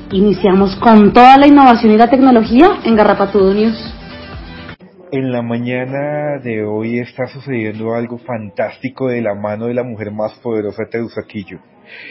Iniciamos con toda la innovación y la tecnología en Garrapatudo News. En la mañana de hoy está sucediendo algo fantástico de la mano de la mujer más poderosa de Teusaquillo.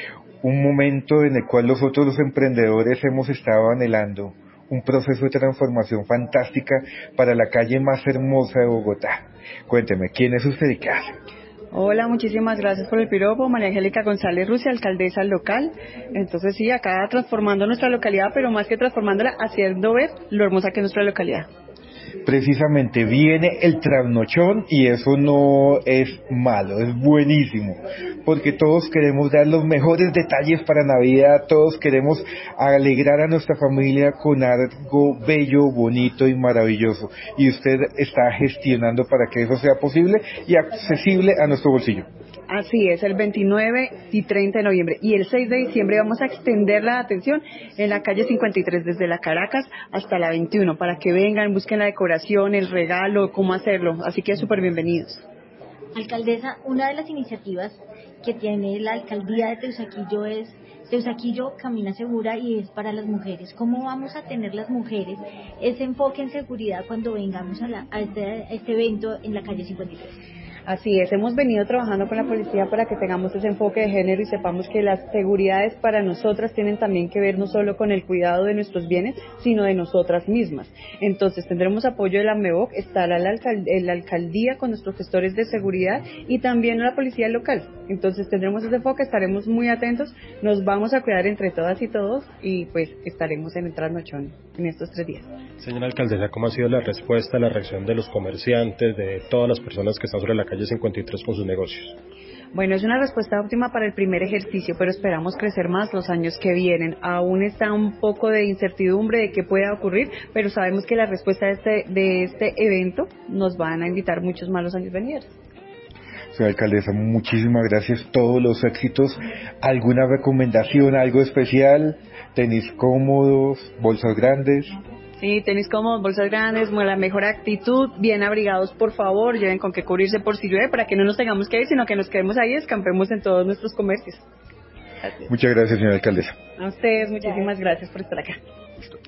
Un momento en el cual nosotros los emprendedores hemos estado anhelando. Un proceso de transformación fantástica para la calle más hermosa de Bogotá. Cuénteme, ¿quién es usted y qué hace? Hola, muchísimas gracias por el piropo. María Angélica González Rusia, alcaldesa local. Entonces sí, acá transformando nuestra localidad, pero más que transformándola, haciendo ver lo hermosa que es nuestra localidad. Precisamente viene el trasnochón y eso no es malo, es buenísimo, porque todos queremos dar los mejores detalles para Navidad, todos queremos alegrar a nuestra familia con algo bello, bonito y maravilloso, y usted está gestionando para que eso sea posible y accesible a nuestro bolsillo. Así es, el 29 y 30 de noviembre y el 6 de diciembre vamos a extender la atención en la calle 53 desde la Caracas hasta la 21 para que vengan, busquen la decoración, el regalo, cómo hacerlo, así que súper bienvenidos. Alcaldesa, una de las iniciativas que tiene la alcaldía de Teusaquillo es Teusaquillo Camina Segura y es para las mujeres. ¿Cómo vamos a tener las mujeres ese enfoque en seguridad cuando vengamos a este evento en la calle 53? Así es, hemos venido trabajando con la policía para que tengamos ese enfoque de género y sepamos que las seguridades para nosotras tienen también que ver no solo con el cuidado de nuestros bienes, sino de nosotras mismas. Entonces tendremos apoyo de la MEVOC, estará la alcaldía con nuestros gestores de seguridad y también la policía local. Entonces tendremos ese enfoque, estaremos muy atentos, nos vamos a cuidar entre todas y todos y pues estaremos en el trasnochón en estos 3 días. Señora alcaldesa, ¿cómo ha sido la respuesta, la reacción de los comerciantes, de todas las personas que están sobre la calle 53 con sus negocios? Bueno, es una respuesta óptima para el primer ejercicio, pero esperamos crecer más los años que vienen. Aún está un poco de incertidumbre de qué pueda ocurrir, pero sabemos que la respuesta de este evento nos van a invitar muchos más los años venideros. Señora alcaldesa, muchísimas gracias, todos los éxitos. ¿Alguna recomendación, algo especial? ¿Tenis cómodos, bolsas grandes? Sí, tenis cómodos, bolsas grandes, la mejor actitud, bien abrigados, por favor, lleven con qué cubrirse por si llueve, para que no nos tengamos que ir, sino que nos quedemos ahí y escampemos en todos nuestros comercios. Gracias. Muchas gracias, señora alcaldesa. A ustedes, muchísimas gracias por estar acá. ¿Listo?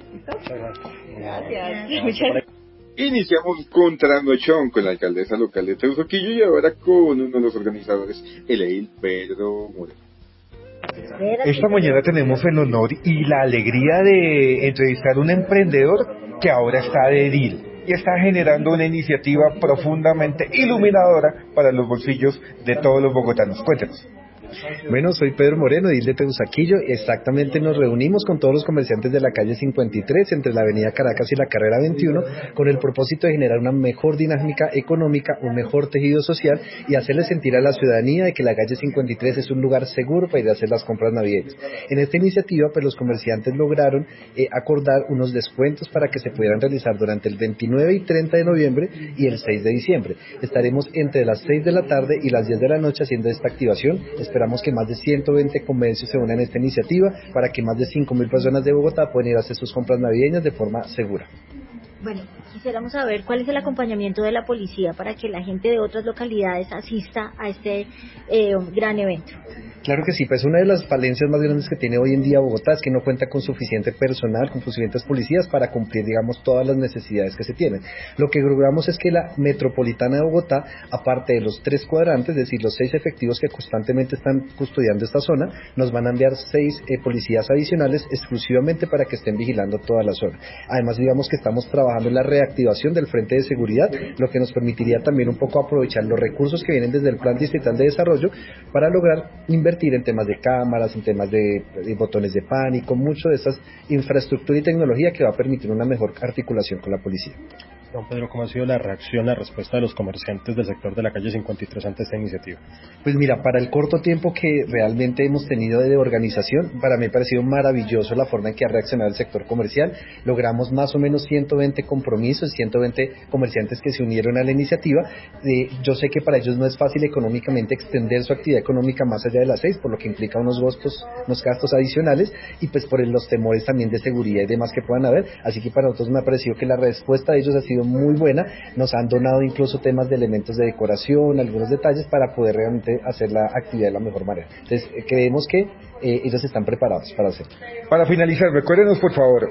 Gracias. Muchas gracias. Iniciamos con Trasnochón con la alcaldesa local de Teusaquillo y ahora con uno de los organizadores, el edil Pedro Moreno. Esta mañana tenemos el honor y la alegría de entrevistar a un emprendedor que ahora está de edil y está generando una iniciativa profundamente iluminadora para los bolsillos de todos los bogotanos. Cuéntenos. Bueno, soy Pedro Moreno, edil de Teusaquillo. Exactamente, nos reunimos con todos los comerciantes de la calle 53 entre la avenida Caracas y la carrera 21 con el propósito de generar una mejor dinámica económica, un mejor tejido social y hacerle sentir a la ciudadanía de que la calle 53 es un lugar seguro para ir a hacer las compras navideñas. En esta iniciativa, pues los comerciantes lograron acordar unos descuentos para que se pudieran realizar durante el 29 y 30 de noviembre y el 6 de diciembre. Estaremos entre las 6 de la tarde y las 10 de la noche haciendo esta activación. Esperamos que más de 120 comercios se unan a esta iniciativa para que más de 5.000 personas de Bogotá puedan ir a hacer sus compras navideñas de forma segura. Bueno, quisiéramos saber cuál es el acompañamiento de la policía para que la gente de otras localidades asista a este gran evento. Claro que sí, pues una de las falencias más grandes que tiene hoy en día Bogotá es que no cuenta con suficiente personal, con suficientes policías para cumplir, digamos, todas las necesidades que se tienen. Lo que logramos es que la metropolitana de Bogotá, aparte de los 3 cuadrantes, es decir, los 6 efectivos que constantemente están custodiando esta zona, nos van a enviar 6 policías adicionales exclusivamente para que estén vigilando toda la zona. Además, digamos que estamos trabajando en la reactivación del frente de seguridad, lo que nos permitiría también un poco aprovechar los recursos que vienen desde el Plan Distrital de Desarrollo para lograr invertir en temas de cámaras, en temas de botones de pánico, mucho de esa infraestructura y tecnología que va a permitir una mejor articulación con la policía. Don Pedro, ¿cómo ha sido la reacción, la respuesta de los comerciantes del sector de la calle 53 ante esta iniciativa? Pues mira, para el corto tiempo que realmente hemos tenido de organización, para mí ha parecido maravilloso la forma en que ha reaccionado el sector comercial. Logramos más o menos 120 compromisos, 120 comerciantes que se unieron a la iniciativa. Yo sé que para ellos no es fácil económicamente extender su actividad económica más allá de las 6, por lo que implica unos gastos adicionales y pues por los temores también de seguridad y demás que puedan haber. Así que para nosotros me ha parecido que la respuesta de ellos ha sido sido muy buena. Nos han donado incluso temas de elementos de decoración, algunos detalles para poder realmente hacer la actividad de la mejor manera. Entonces, creemos que ellos están preparados para hacerlo. Para finalizar, recuérdenos por favor,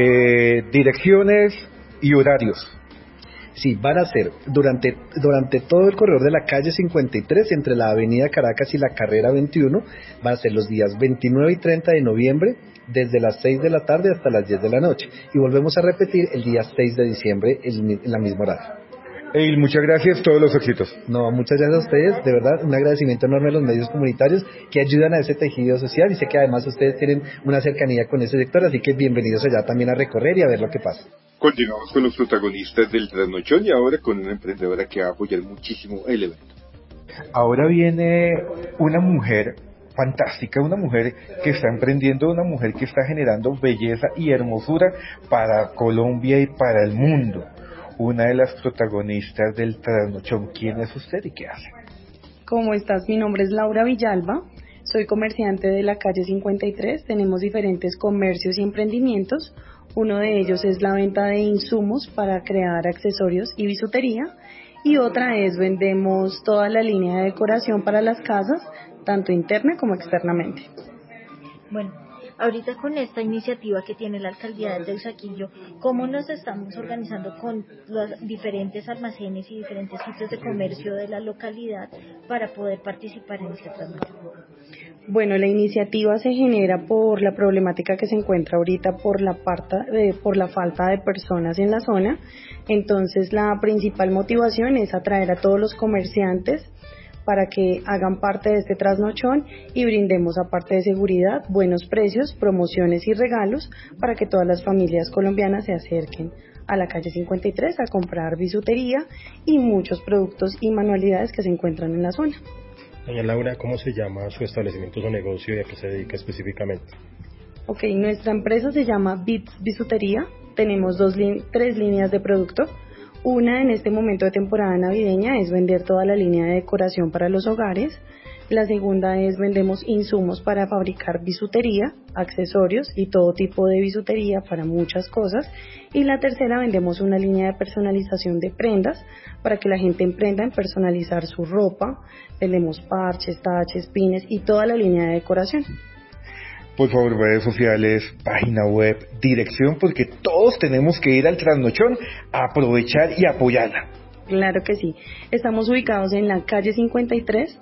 direcciones y horarios. Sí, van a ser durante todo el corredor de la calle 53, entre la avenida Caracas y la carrera 21, van a ser los días 29 y 30 de noviembre, desde las 6 de la tarde hasta las 10 de la noche. Y volvemos a repetir el día 6 de diciembre en la misma hora. Eil, muchas gracias, todos los éxitos. No, muchas gracias a ustedes, de verdad, un agradecimiento enorme a los medios comunitarios que ayudan a ese tejido social, y sé que además ustedes tienen una cercanía con ese sector, así que bienvenidos allá también a recorrer y a ver lo que pasa. Continuamos con los protagonistas del trasnochón y ahora con una emprendedora que va a apoyar muchísimo el evento. Ahora viene una mujer fantástica, una mujer que está emprendiendo, una mujer que está generando belleza y hermosura para Colombia y para el mundo. Una de las protagonistas del trasnochón. ¿Quién es usted y qué hace? ¿Cómo estás? Mi nombre es Laura Villalba, soy comerciante de la calle 53, tenemos diferentes comercios y emprendimientos. Uno de ellos es la venta de insumos para crear accesorios y bisutería, y otra es vendemos toda la línea de decoración para las casas, tanto interna como externamente. Bueno, ahorita con esta iniciativa que tiene la alcaldía de Teusaquillo, ¿cómo nos estamos organizando con los diferentes almacenes y diferentes sitios de comercio de la localidad para poder participar en este trasnocho? Bueno, la iniciativa se genera por la problemática que se encuentra ahorita por la falta de personas en la zona. Entonces, la principal motivación es atraer a todos los comerciantes para que hagan parte de este trasnochón y brindemos, aparte de seguridad, buenos precios, promociones y regalos para que todas las familias colombianas se acerquen a la calle 53 a comprar bisutería y muchos productos y manualidades que se encuentran en la zona. Doña Laura, ¿cómo se llama su establecimiento, su negocio y a qué se dedica específicamente? Ok, nuestra empresa se llama Bits Bisutería. Tenemos tres líneas de producto. Una, en este momento de temporada navideña, es vender toda la línea de decoración para los hogares. La segunda es vendemos insumos para fabricar bisutería, accesorios y todo tipo de bisutería para muchas cosas. Y la tercera, vendemos una línea de personalización de prendas para que la gente emprenda en personalizar su ropa. Vendemos parches, taches, pines y toda la línea de decoración. Por favor, redes sociales, página web, dirección, porque todos tenemos que ir al trasnochón a aprovechar y apoyarla. Claro que sí. Estamos ubicados en la calle 53,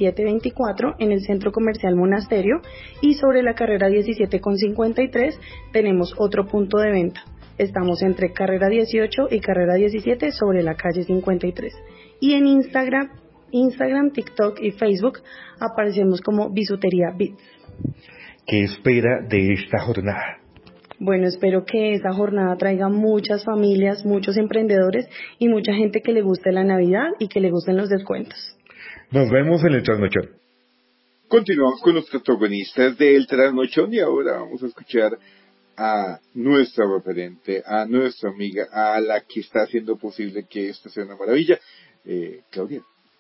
1724, en el Centro Comercial Monasterio, y sobre la carrera 17 con 53 tenemos otro punto de venta. Estamos entre carrera 18 y carrera 17 sobre la calle 53. Y en Instagram, TikTok y Facebook aparecemos como Bisutería Bits. ¿Qué espera de esta jornada? Bueno, espero que esta jornada traiga muchas familias, muchos emprendedores y mucha gente que le guste la Navidad y que le gusten los descuentos. Nos vemos en el trasnochón. Continuamos con los protagonistas del trasnochón y ahora vamos a escuchar a nuestra referente, a nuestra amiga, a la que está haciendo posible que esto sea una maravilla, Claudia.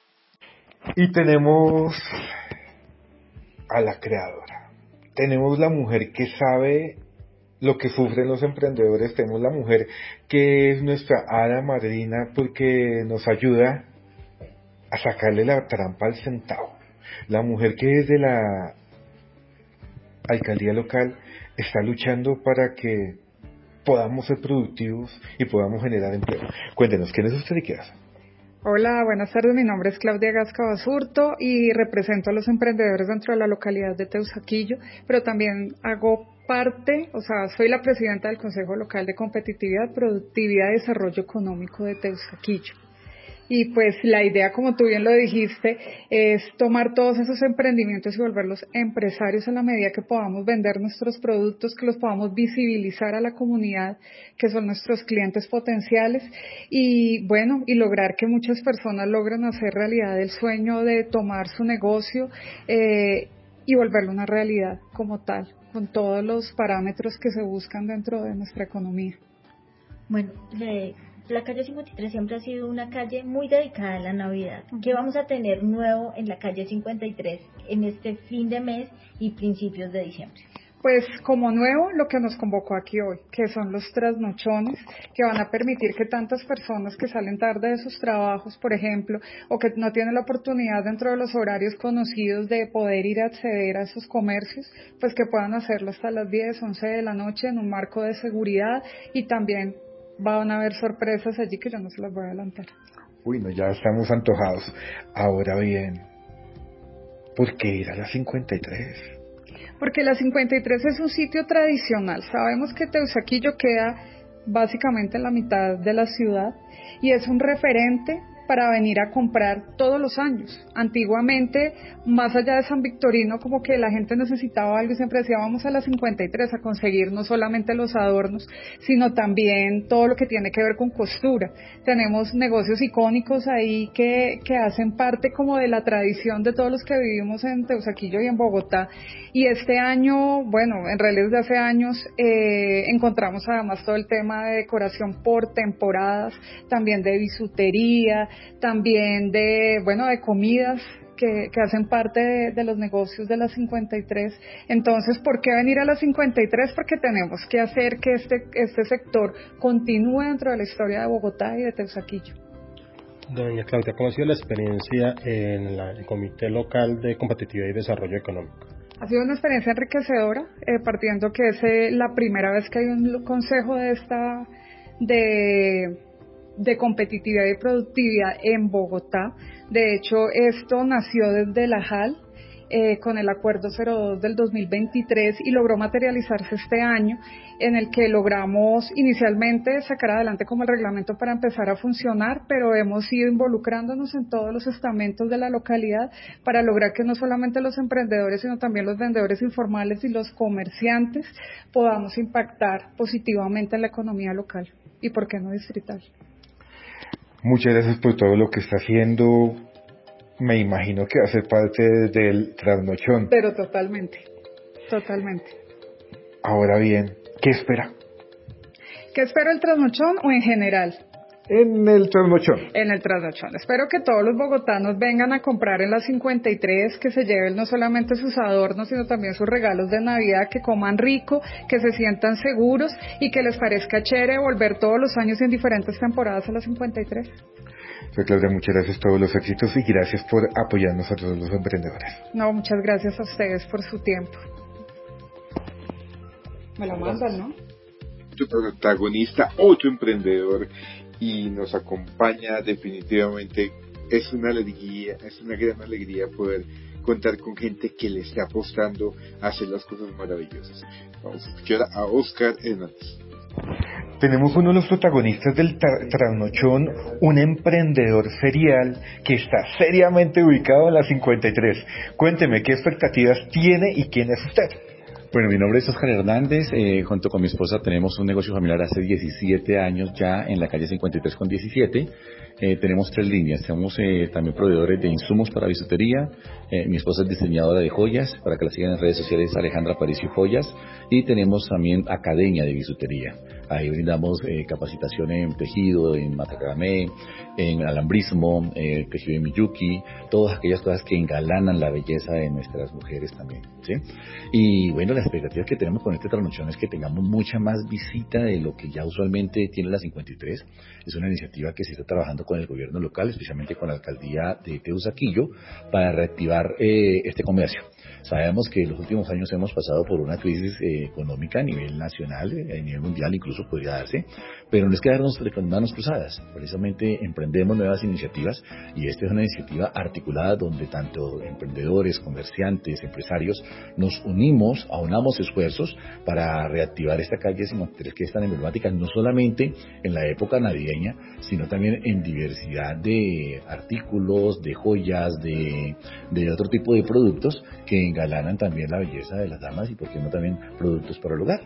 Y tenemos a la creadora, tenemos la mujer que sabe lo que sufren los emprendedores, tenemos la mujer que es nuestra hada madrina porque nos ayuda a sacarle la trampa al centavo, la mujer que desde la alcaldía local está luchando para que podamos ser productivos y podamos generar empleo. Cuéntenos, ¿quién es usted y qué hace? Hola, buenas tardes, mi nombre es Claudia Gasca Basurto y represento a los emprendedores dentro de la localidad de Teusaquillo, pero también hago parte, soy la presidenta del Consejo Local de Competitividad, Productividad y Desarrollo Económico de Teusaquillo. Y pues la idea, como tú bien lo dijiste, es tomar todos esos emprendimientos y volverlos empresarios a la medida que podamos vender nuestros productos, que los podamos visibilizar a la comunidad, que son nuestros clientes potenciales, y bueno, y lograr que muchas personas logren hacer realidad el sueño de tomar su negocio y volverlo una realidad como tal, con todos los parámetros que se buscan dentro de nuestra economía. Bueno, la calle 53 siempre ha sido una calle muy dedicada a la Navidad. ¿Qué vamos a tener nuevo en la calle 53 en este fin de mes y principios de diciembre? pues como nuevo lo que nos convocó aquí hoy, que son los trasnochones, que van a permitir que tantas personas que salen tarde de sus trabajos, por ejemplo, o que no tienen la oportunidad dentro de los horarios conocidos de poder ir a acceder a esos comercios, pues que puedan hacerlo hasta las 10, 11 de la noche en un marco de seguridad, y también van a haber sorpresas allí que yo no se las voy a adelantar. Uy, no, ya estamos antojados. Ahora bien, ¿por qué ir a la 53? Porque la 53 es un sitio tradicional. Sabemos que Teusaquillo queda básicamente en la mitad de la ciudad y es un referente para venir a comprar todos los años. Antiguamente, más allá de San Victorino, como que la gente necesitaba algo y siempre decía, vamos a la 53 a conseguir no solamente los adornos, sino también todo lo que tiene que ver con costura. Tenemos negocios icónicos ahí que hacen parte como de la tradición de todos los que vivimos en Teusaquillo y en Bogotá. Y este año, bueno, en realidad desde hace años, encontramos además todo el tema de decoración por temporadas, también de bisutería, también de comidas que hacen parte de los negocios de la 53. Entonces, ¿por qué venir a la 53? Porque tenemos que hacer que este sector continúe dentro de la historia de Bogotá y de Teusaquillo. Doña Claudia, ¿cómo ha sido la experiencia en el Comité Local de Competitividad y Desarrollo Económico? Ha sido una experiencia enriquecedora, partiendo que es la primera vez que hay un consejo de competitividad y productividad en Bogotá. De hecho, esto nació desde la JAL, con el Acuerdo 02 del 2023 y logró materializarse este año, en el que logramos inicialmente sacar adelante como el reglamento para empezar a funcionar, pero hemos ido involucrándonos en todos los estamentos de la localidad para lograr que no solamente los emprendedores, sino también los vendedores informales y los comerciantes podamos impactar positivamente en la economía local y, ¿por qué no, distrital? Muchas gracias por todo lo que está haciendo. Me imagino que va a ser parte del trasnochón. Pero totalmente. Ahora bien, ¿qué espera? ¿Qué espera el trasnochón o en general? En el trasnochón. En el trasnochón. Espero que todos los bogotanos vengan a comprar en la 53, que se lleven no solamente sus adornos, sino también sus regalos de Navidad, que coman rico, que se sientan seguros y que les parezca chévere volver todos los años en diferentes temporadas a la 53. Soy Claudia, muchas gracias, todos los éxitos y gracias por apoyarnos a todos los emprendedores. No, muchas gracias a ustedes por su tiempo. Me lo mandan, ¿no? Tu protagonista, otro emprendedor, y nos acompaña definitivamente. Es una alegría, es una gran alegría poder contar con gente que le esté apostando a hacer las cosas maravillosas. Vamos a escuchar a Oscar Hernández. Tenemos uno de los protagonistas del trasnochón, un emprendedor serial que está seriamente ubicado en la 53. Cuénteme, ¿qué expectativas tiene y quién es usted? Bueno, mi nombre es Oscar Hernández, junto con mi esposa tenemos un negocio familiar hace 17 años ya en la calle 53 con 17. Tenemos 3 líneas, somos también proveedores de insumos para bisutería, mi esposa es diseñadora de joyas, para que la sigan en redes sociales, Alejandra Aparicio Joyas, y tenemos también academia de bisutería. Ahí brindamos capacitación en tejido, en matacramé, en alambrismo, tejido en miyuki, todas aquellas cosas que engalanan la belleza de nuestras mujeres también, ¿sí? Y bueno, las expectativas que tenemos con este trasnochón es que tengamos mucha más visita de lo que ya usualmente tiene la 53. Es una iniciativa que se está trabajando con el gobierno local, especialmente con la alcaldía de Teusaquillo, para reactivar este comercio. Sabemos que en los últimos años hemos pasado por una crisis económica a nivel nacional, a nivel mundial incluso podría darse, pero no es quedarnos con manos cruzadas. Precisamente emprendemos nuevas iniciativas y esta es una iniciativa articulada donde tanto emprendedores, comerciantes, empresarios nos aunamos esfuerzos para reactivar esta calle 53 que es tan emblemática, no solamente en la época navideña, sino también en diversidad de artículos, de joyas, de otro tipo de productos que engalanan también la belleza de las damas y por qué no también productos para el hogar.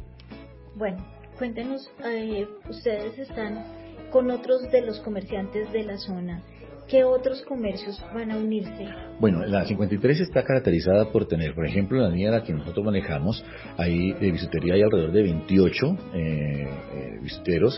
Bueno, cuéntenos, ustedes están con otros de los comerciantes de la zona. ¿Qué otros comercios van a unirse? Bueno, la 53 está caracterizada por tener, por ejemplo, en la línea la que nosotros manejamos, ahí de bisutería hay alrededor de 28 bisuteros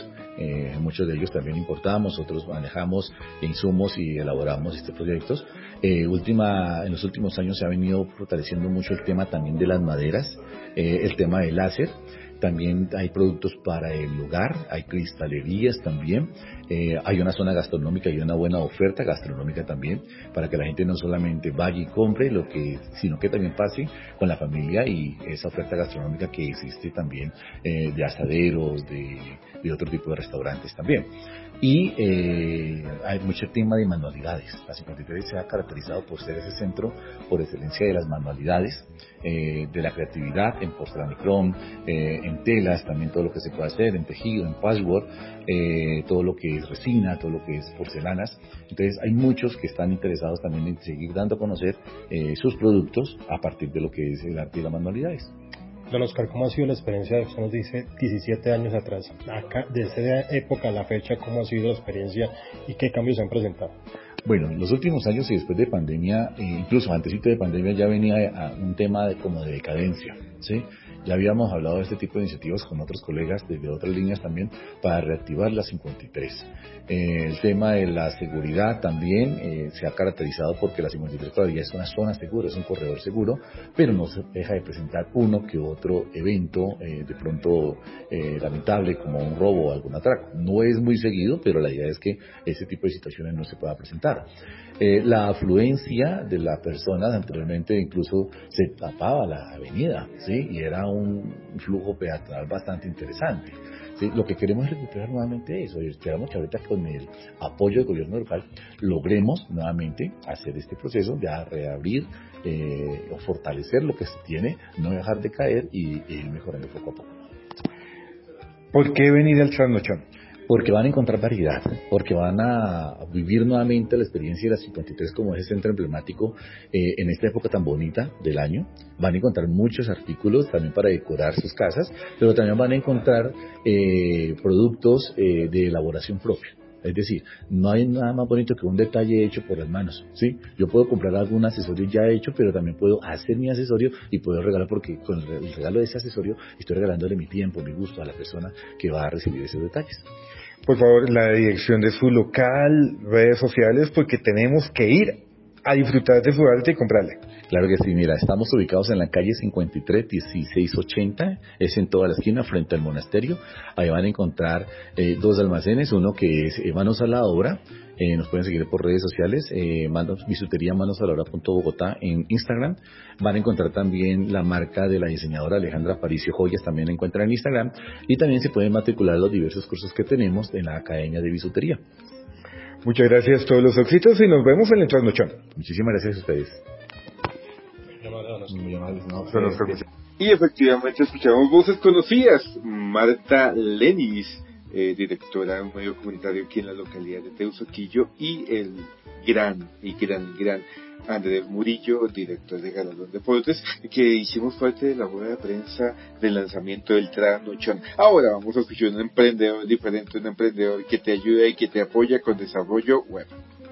muchos de ellos también importamos, otros manejamos insumos y elaboramos proyectos. En los últimos años se ha venido fortaleciendo mucho el tema también de las maderas, el tema del láser. También hay productos para el hogar, hay cristalerías también, hay una zona gastronómica y una buena oferta gastronómica también, para que la gente no solamente vaya y compre sino que también pase con la familia, y esa oferta gastronómica que existe también, de asaderos, de otro tipo de restaurantes también. Y hay mucho tema de manualidades. La 53 se ha caracterizado por ser ese centro por excelencia de las manualidades, de la creatividad en porcelanicrón, en telas, también todo lo que se puede hacer, en tejido, en patchwork, todo lo que es resina, todo lo que es porcelanas. Entonces hay muchos que están interesados también en seguir dando a conocer sus productos a partir de lo que es el arte y las manualidades. Don Oscar, ¿cómo ha sido la experiencia? Usted nos dice 17 años atrás, acá, desde esa época a la fecha, ¿cómo ha sido la experiencia y qué cambios se han presentado? Bueno, en los últimos años y después de pandemia, incluso antes de pandemia, ya venía a un tema como de decadencia, ¿sí? Ya habíamos hablado de este tipo de iniciativas con otros colegas desde otras líneas también para reactivar la 53. El tema de la seguridad también se ha caracterizado porque la 53 todavía es una zona segura, es un corredor seguro, pero no se deja de presentar uno que otro evento de pronto lamentable, como un robo o algún atraco. No es muy seguido, pero la idea es que ese tipo de situaciones no se pueda presentar. La afluencia de las personas, anteriormente incluso se tapaba la avenida, ¿sí? Y era un flujo peatonal bastante interesante, ¿sí? Lo que queremos es recuperar nuevamente eso, y esperamos que ahorita con el apoyo del gobierno local logremos nuevamente hacer este proceso de reabrir o fortalecer lo que se tiene, no dejar de caer y ir mejorando poco a poco. ¿Por qué venir al trasnochón? Porque van a encontrar variedad, porque van a vivir nuevamente la experiencia de la 53 como ese centro emblemático en esta época tan bonita del año. Van a encontrar muchos artículos también para decorar sus casas, pero también van a encontrar productos de elaboración propia. Es decir, no hay nada más bonito que un detalle hecho por las manos, ¿sí? Yo puedo comprar algún accesorio ya hecho, pero también puedo hacer mi accesorio y puedo regalar, porque con el regalo de ese accesorio estoy regalándole mi tiempo, mi gusto a la persona que va a recibir esos detalles. Por favor, la dirección de su local, redes sociales, porque tenemos que ir a disfrutar de su arte y comprarle. Claro que sí, mira, estamos ubicados en la calle 53, 1680, es en toda la esquina, frente al monasterio. Ahí van a encontrar dos almacenes, uno que es Manos a la Obra, nos pueden seguir por redes sociales, bisutería manosalobra.bogotá en Instagram. Van a encontrar también la marca de la diseñadora Alejandra Aparicio Joyas, también la encuentran en Instagram, y también se pueden matricular los diversos cursos que tenemos en la Academia de Bisutería. Muchas gracias, todos los éxitos, y nos vemos en el trasnochón. Muchísimas gracias a ustedes. Muy amables, ¿no? Y efectivamente escuchamos voces conocidas. Marta Lenis, directora de un medio comunitario aquí en la localidad de Teusaquillo, y el gran Andrés Murillo, director de Galardón Deportes, que hicimos parte de la rueda de prensa del lanzamiento del trasnochón. Ahora vamos a escuchar un emprendedor diferente, un emprendedor que te ayuda y que te apoya con desarrollo web.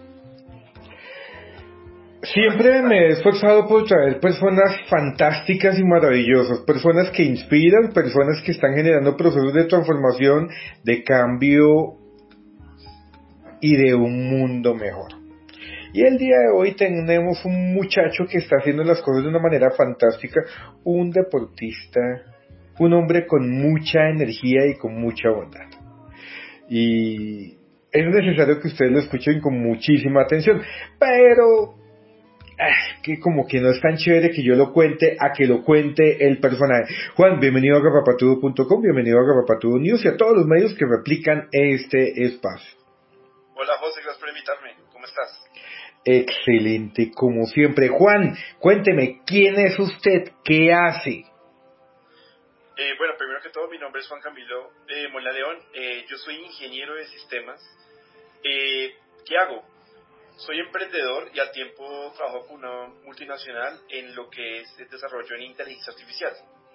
Siempre me he esforzado por traer personas fantásticas y maravillosas, personas que inspiran, personas que están generando procesos de transformación, de cambio y de un mundo mejor. Y el día de hoy tenemos un muchacho que está haciendo las cosas de una manera fantástica, un deportista, un hombre con mucha energía y con mucha bondad. Y es necesario que ustedes lo escuchen con muchísima atención, pero que como que no es tan chévere que yo lo cuente a que lo cuente el personaje. Juan, bienvenido a Garrapatudo.com, bienvenido a Garrapatudo News y a todos los medios que replican este espacio. Hola José, gracias por invitarme. ¿Cómo estás? Excelente, como siempre. Juan, cuénteme, ¿quién es usted? ¿Qué hace? Bueno, primero que todo, mi nombre es Juan Camilo Mola León. Yo soy ingeniero de sistemas. ¿Qué hago? Soy emprendedor y al tiempo trabajo con una multinacional en lo que es el desarrollo en inteligencia artificial.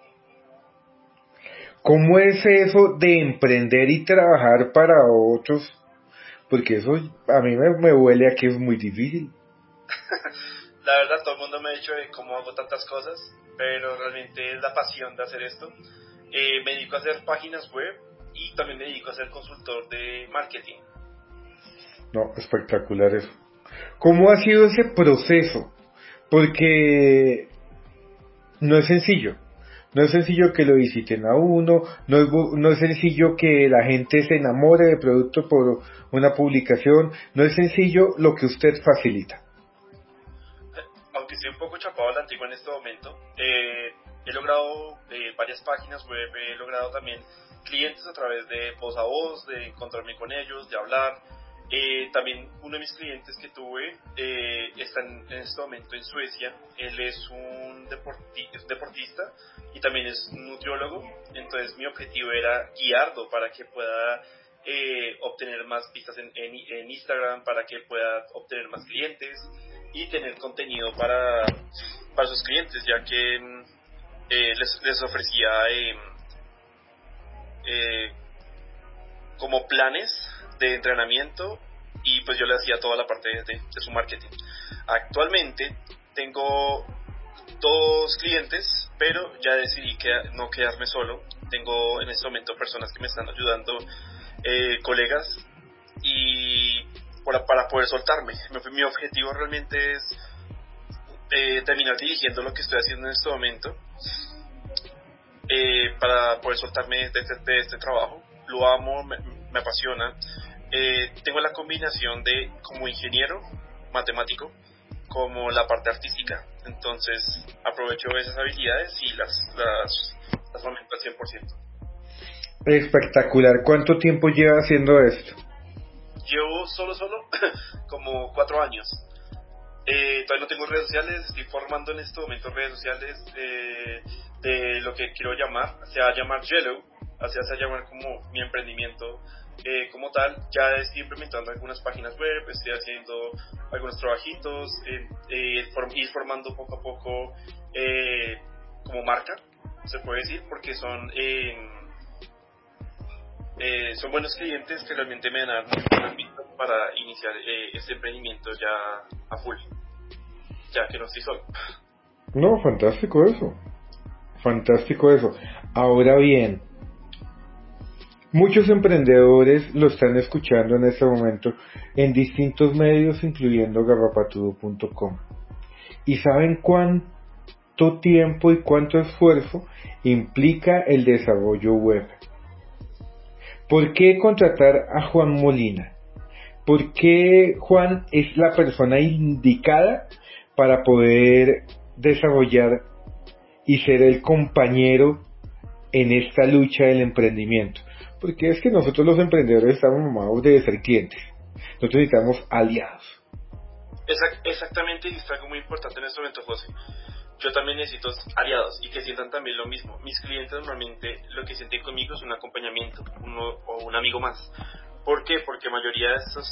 ¿Cómo es eso de emprender y trabajar para otros? Porque eso a mí me huele a que es muy difícil. La verdad, todo el mundo me ha dicho de cómo hago tantas cosas, pero realmente es la pasión de hacer esto. Me dedico a hacer páginas web y también me dedico a ser consultor de marketing. No, espectacular eso. ¿Cómo ha sido ese proceso? Porque no es sencillo. No es sencillo que lo visiten a uno, no es sencillo que la gente se enamore del producto por una publicación, no es sencillo lo que usted facilita. Aunque estoy un poco chapado a la antigua en este momento, he logrado varias páginas web, he logrado también clientes a través de voz a voz, de encontrarme con ellos, de hablar. También uno de mis clientes que tuve está en este momento en Suecia. Él es un deportista y también es un nutriólogo. Entonces mi objetivo era guiarlo para que pueda obtener más vistas en Instagram, para que pueda obtener más clientes y tener contenido para sus clientes, ya que les ofrecía como planes de entrenamiento y pues yo le hacía toda la parte de su marketing. Actualmente tengo 2 clientes, pero ya decidí no quedarme solo. Tengo en este momento personas que me están ayudando, colegas, y para poder soltarme. Mi objetivo realmente es terminar dirigiendo lo que estoy haciendo en este momento, para poder soltarme de este trabajo. Lo amo, me apasiona. Tengo la combinación de como ingeniero matemático como la parte artística, entonces aprovecho esas habilidades y las fomento al 100%. Espectacular. ¿Cuánto tiempo lleva haciendo esto? Llevo solo como 4 años. Todavía no tengo redes sociales, estoy formando en este momento redes sociales de lo que quiero llamar, se va a llamar Yellow, así se va a llamar como mi emprendimiento como tal. Ya estoy implementando algunas páginas web, estoy haciendo algunos trabajitos, ir formando poco a poco como marca, se puede decir, porque son buenos clientes que realmente me dan muchas pistas para iniciar este emprendimiento ya a full, ya que no estoy solo. No, fantástico eso. Fantástico eso. Ahora bien, muchos emprendedores lo están escuchando en este momento en distintos medios, incluyendo garrapatudo.com. ¿Y saben cuánto tiempo y cuánto esfuerzo implica el desarrollo web? ¿Por qué contratar a Juan Molina? ¿Por qué Juan es la persona indicada para poder desarrollar y ser el compañero en esta lucha del emprendimiento? Porque es que nosotros los emprendedores estamos mamados de ser clientes. Nosotros necesitamos aliados. Exactamente, y es algo muy importante en este momento, José. Yo también necesito aliados y que sientan también lo mismo. Mis clientes normalmente lo que sienten conmigo es un acompañamiento, o un amigo más. ¿Por qué? Porque mayoría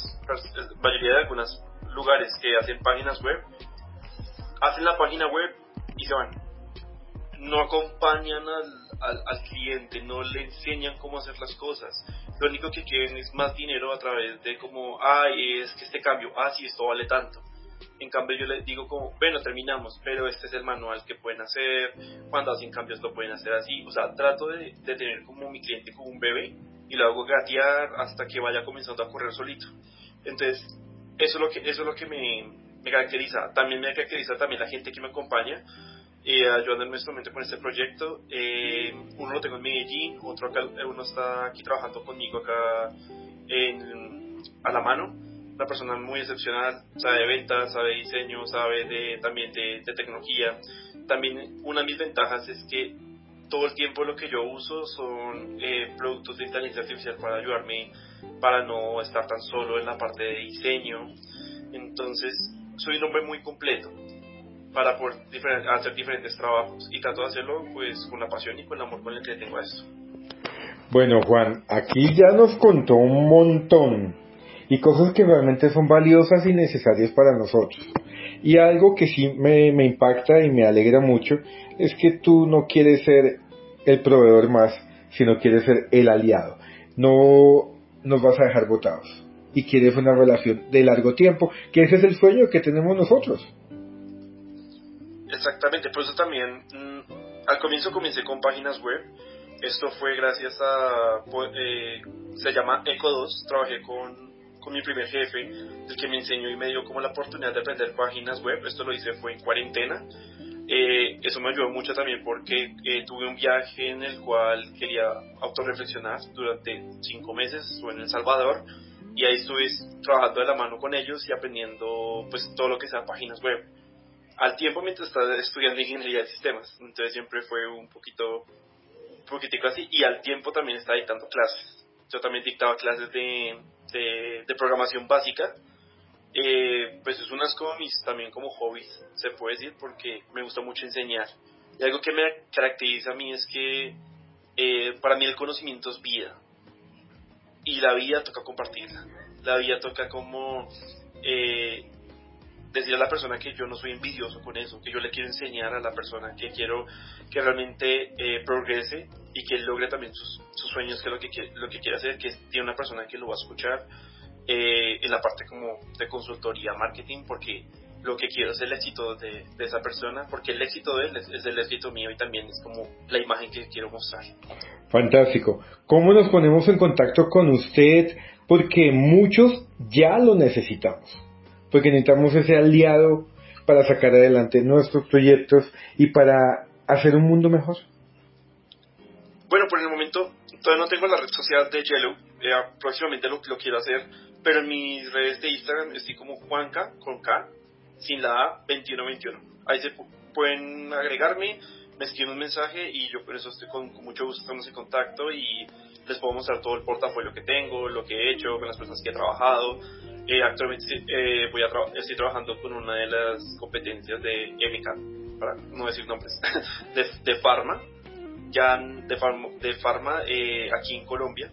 de algunos lugares que hacen páginas web, hacen la página web y se van. No acompañan al cliente, no le enseñan cómo hacer las cosas. Lo único que quieren es más dinero a través de como, es que este cambio, sí, esto vale tanto. En cambio yo les digo como, bueno, terminamos, pero este es el manual que pueden hacer, cuando hacen cambios lo pueden hacer así. O sea, trato de tener como mi cliente como un bebé y lo hago gatear hasta que vaya comenzando a correr solito. Entonces, eso es lo que me caracteriza. También me caracteriza también la gente que me acompaña, ayudando en este momento con este proyecto. Uno lo tengo en Medellín, uno está aquí trabajando conmigo acá a la mano. Una persona muy excepcional, sabe de ventas, sabe de diseño, sabe también de tecnología. También una de mis ventajas es que todo el tiempo lo que yo uso son productos de inteligencia artificial para ayudarme, para no estar tan solo en la parte de diseño. Entonces soy un hombre muy completo para poder hacer diferentes trabajos, y trato de hacerlo pues con la pasión y con el amor con el que tengo a esto. Bueno, Juan, aquí ya nos contó un montón y cosas que realmente son valiosas y necesarias para nosotros. Y algo que sí me impacta y me alegra mucho es que tú no quieres ser el proveedor más, sino quieres ser el aliado. No nos vas a dejar botados y quieres una relación de largo tiempo, que ese es el sueño que tenemos nosotros. Exactamente, por eso también al comienzo comencé con páginas web. Esto fue gracias a, se llama Eco2, trabajé con mi primer jefe, el que me enseñó y me dio como la oportunidad de aprender páginas web. Esto lo hice fue en cuarentena. Eso me ayudó mucho también porque tuve un viaje en el cual quería autorreflexionar durante 5 meses. Estuve en El Salvador y ahí estuve trabajando de la mano con ellos y aprendiendo pues todo lo que sea páginas web al tiempo mientras estaba estudiando ingeniería de sistemas. Entonces siempre fue un poquitico así, y al tiempo también estaba dictando clases. Yo también dictaba clases de programación básica. Pues es unas como también como hobbies, se puede decir, porque me gusta mucho enseñar. Y algo que me caracteriza a mí es que para mí el conocimiento es vida. Y la vida toca compartirla. La vida toca como decir a la persona que yo no soy envidioso con eso, que yo le quiero enseñar a la persona, que quiero que realmente progrese y que logre también sus sueños, que es lo que quiere hacer, que tiene una persona que lo va a escuchar en la parte como de consultoría, marketing, porque lo que quiero es el éxito de esa persona, porque el éxito de él es el éxito mío y también es como la imagen que quiero mostrar. Fantástico. ¿Cómo nos ponemos en contacto con usted? Porque muchos ya lo necesitamos, porque necesitamos ese aliado para sacar adelante nuestros proyectos y para hacer un mundo mejor. Bueno, por el momento todavía no tengo la red social de Yellow, próximamente lo quiero hacer, pero en mis redes de Instagram estoy como Juanca, con K, sin la A, 2121. Ahí se pueden agregarme, me escriben un mensaje y yo por eso estoy con mucho gusto, estamos en contacto y les puedo mostrar todo el portafolio que tengo, lo que he hecho, con las personas que he trabajado. Actualmente estoy trabajando con una de las competencias de MK, para no decir nombres, de Pharma, ya de Pharma aquí en Colombia.